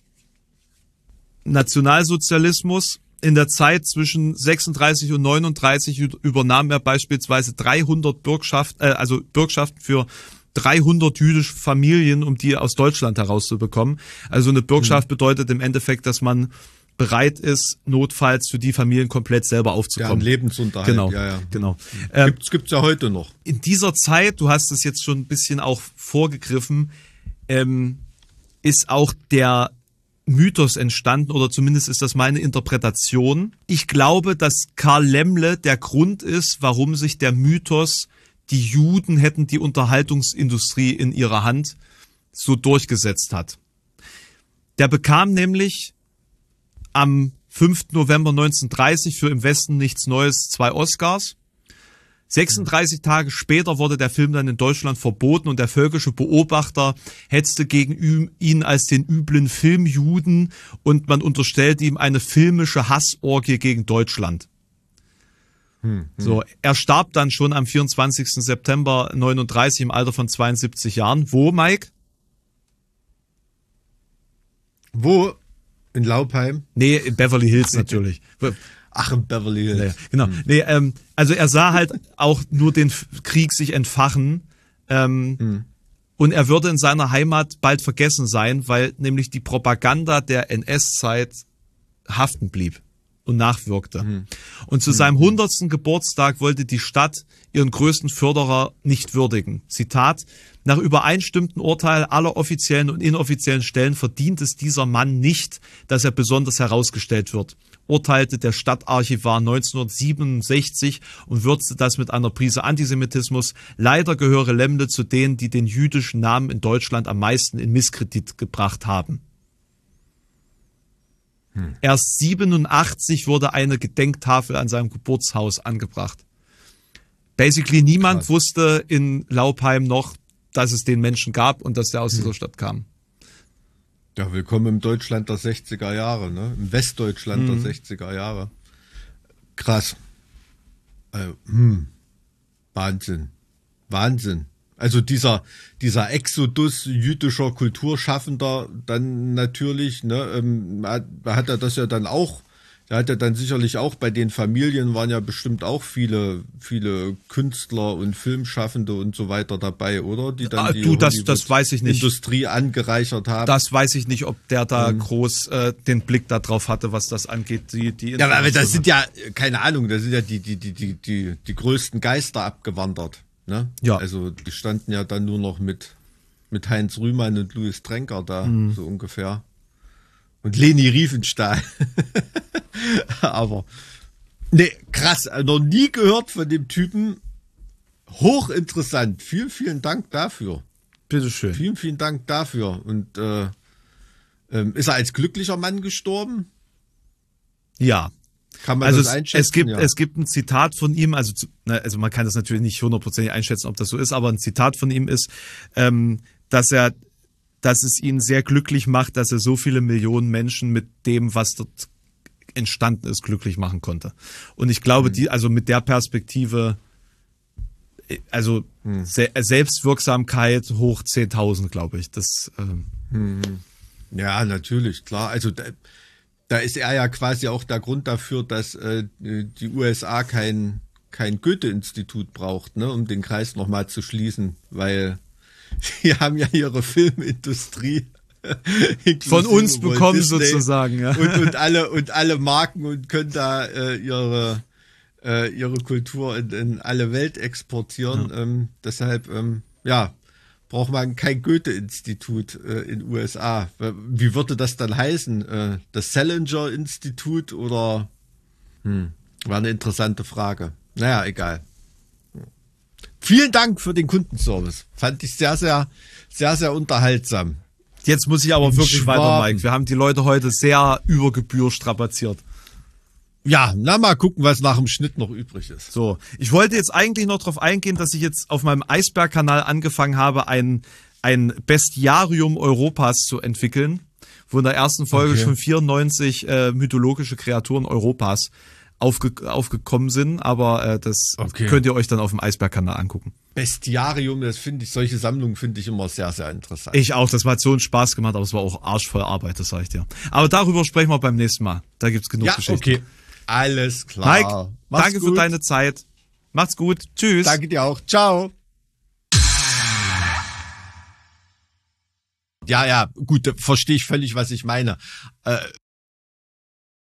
Nationalsozialismus. In der Zeit zwischen 36 und 39 übernahm er beispielsweise 300 Bürgschaften für 300 jüdische Familien, um die aus Deutschland herauszubekommen. Also eine Bürgschaft bedeutet im Endeffekt, dass man bereit ist, notfalls für die Familien komplett selber aufzukommen. Ja, einen Lebensunterhalt. Genau, ja. genau. Gibt's ja heute noch. In dieser Zeit, du hast es jetzt schon ein bisschen auch vorgegriffen, ist auch der Mythos entstanden, oder zumindest ist das meine Interpretation. Ich glaube, dass Karl Lemmle der Grund ist, warum sich der Mythos, die Juden hätten die Unterhaltungsindustrie in ihrer Hand, so durchgesetzt hat. Der bekam nämlich am 5. November 1930 für Im Westen nichts Neues 2 Oscars. 36 Tage später wurde der Film dann in Deutschland verboten und der völkische Beobachter hetzte gegen ihn als den üblen Filmjuden und man unterstellte ihm eine filmische Hassorgie gegen Deutschland. So, er starb dann schon am 24. September 1939 im Alter von 72 Jahren. Wo, Mike? Wo? In Laupheim? Nee, in Beverly Hills natürlich. Ach, in Beverly Hills. Nee, genau. Nee, also er sah halt auch nur den Krieg sich entfachen und er würde in seiner Heimat bald vergessen sein, weil nämlich die Propaganda der NS-Zeit haften blieb und nachwirkte. Und zu seinem 100. Geburtstag wollte die Stadt ihren größten Förderer nicht würdigen. Zitat: Nach übereinstimmendem Urteil aller offiziellen und inoffiziellen Stellen verdient es dieser Mann nicht, dass er besonders herausgestellt wird, urteilte der Stadtarchivar 1967 und würzte das mit einer Prise Antisemitismus. Leider gehöre Lemmle zu denen, die den jüdischen Namen in Deutschland am meisten in Misskredit gebracht haben. Erst 87 wurde eine Gedenktafel an seinem Geburtshaus angebracht. Basically niemand wusste in Laupheim noch, dass es den Menschen gab und dass der aus dieser Stadt kam. Ja, willkommen im Deutschland der 60er Jahre, ne? Im Westdeutschland der 60er Jahre. Krass. Wahnsinn. Also dieser Exodus jüdischer Kulturschaffender dann natürlich, ne, hat er das ja dann auch, da hat er dann sicherlich auch bei den Familien waren ja bestimmt auch viele Künstler und Filmschaffende und so weiter dabei, oder? Die dann das weiß ich nicht. Industrie angereichert haben. Das weiß ich nicht, ob der da groß den Blick darauf hatte, was das angeht. Ja, aber das sind ja, keine Ahnung, das sind ja die größten Geister abgewandert. Ne? Ja. Also die standen ja dann nur noch mit Heinz Rühmann und Louis Trenker da, so ungefähr. Und Leni Riefenstahl. Aber, nee, krass, noch nie gehört von dem Typen. Hochinteressant. Vielen, vielen Dank dafür. Bitteschön. Vielen, vielen Dank dafür. Und ist er als glücklicher Mann gestorben? Ja. Kann man Also das einschätzen? es gibt ein Zitat von ihm, also man kann das natürlich nicht hundertprozentig einschätzen, ob das so ist, aber ein Zitat von ihm ist, dass es ihn sehr glücklich macht, dass er so viele Millionen Menschen mit dem, was dort entstanden ist, glücklich machen konnte. Und ich glaube, also mit der Perspektive, also Selbstwirksamkeit hoch 10.000, glaube ich. Das Ja, natürlich, klar. Also da ist er ja quasi auch der Grund dafür, dass die USA kein Goethe-Institut braucht, ne, um den Kreis nochmal zu schließen, weil sie haben ja ihre Filmindustrie von uns bekommen Disney sozusagen, ja. und alle Marken und können da ihre Kultur in alle Welt exportieren. Ja. Deshalb braucht man kein Goethe-Institut in USA. Wie würde das dann heißen? Das Salinger-Institut oder? War eine interessante Frage. Naja, egal. Vielen Dank für den Kundenservice. Fand ich sehr, sehr, sehr, sehr unterhaltsam. Jetzt muss ich aber wirklich weiter, Mike. Wir haben die Leute heute sehr über Gebühr strapaziert. Ja, mal gucken, was nach dem Schnitt noch übrig ist. So, ich wollte jetzt eigentlich noch darauf eingehen, dass ich jetzt auf meinem Eisberg-Kanal angefangen habe, ein Bestiarium Europas zu entwickeln, wo in der ersten Folge schon 94 mythologische Kreaturen Europas aufgekommen sind, aber das könnt ihr euch dann auf dem Eisberg-Kanal angucken. Bestiarium, solche Sammlungen finde ich immer sehr, sehr interessant. Ich auch, das hat so einen Spaß gemacht, aber es war auch arschvoll Arbeit, das sage ich dir. Aber darüber sprechen wir beim nächsten Mal. Da gibt's genug Geschichten. Okay. Alles klar. Mike, danke für deine Zeit. Macht's gut. Tschüss. Danke dir auch. Ciao. Ja, gut, verstehe ich völlig, was ich meine.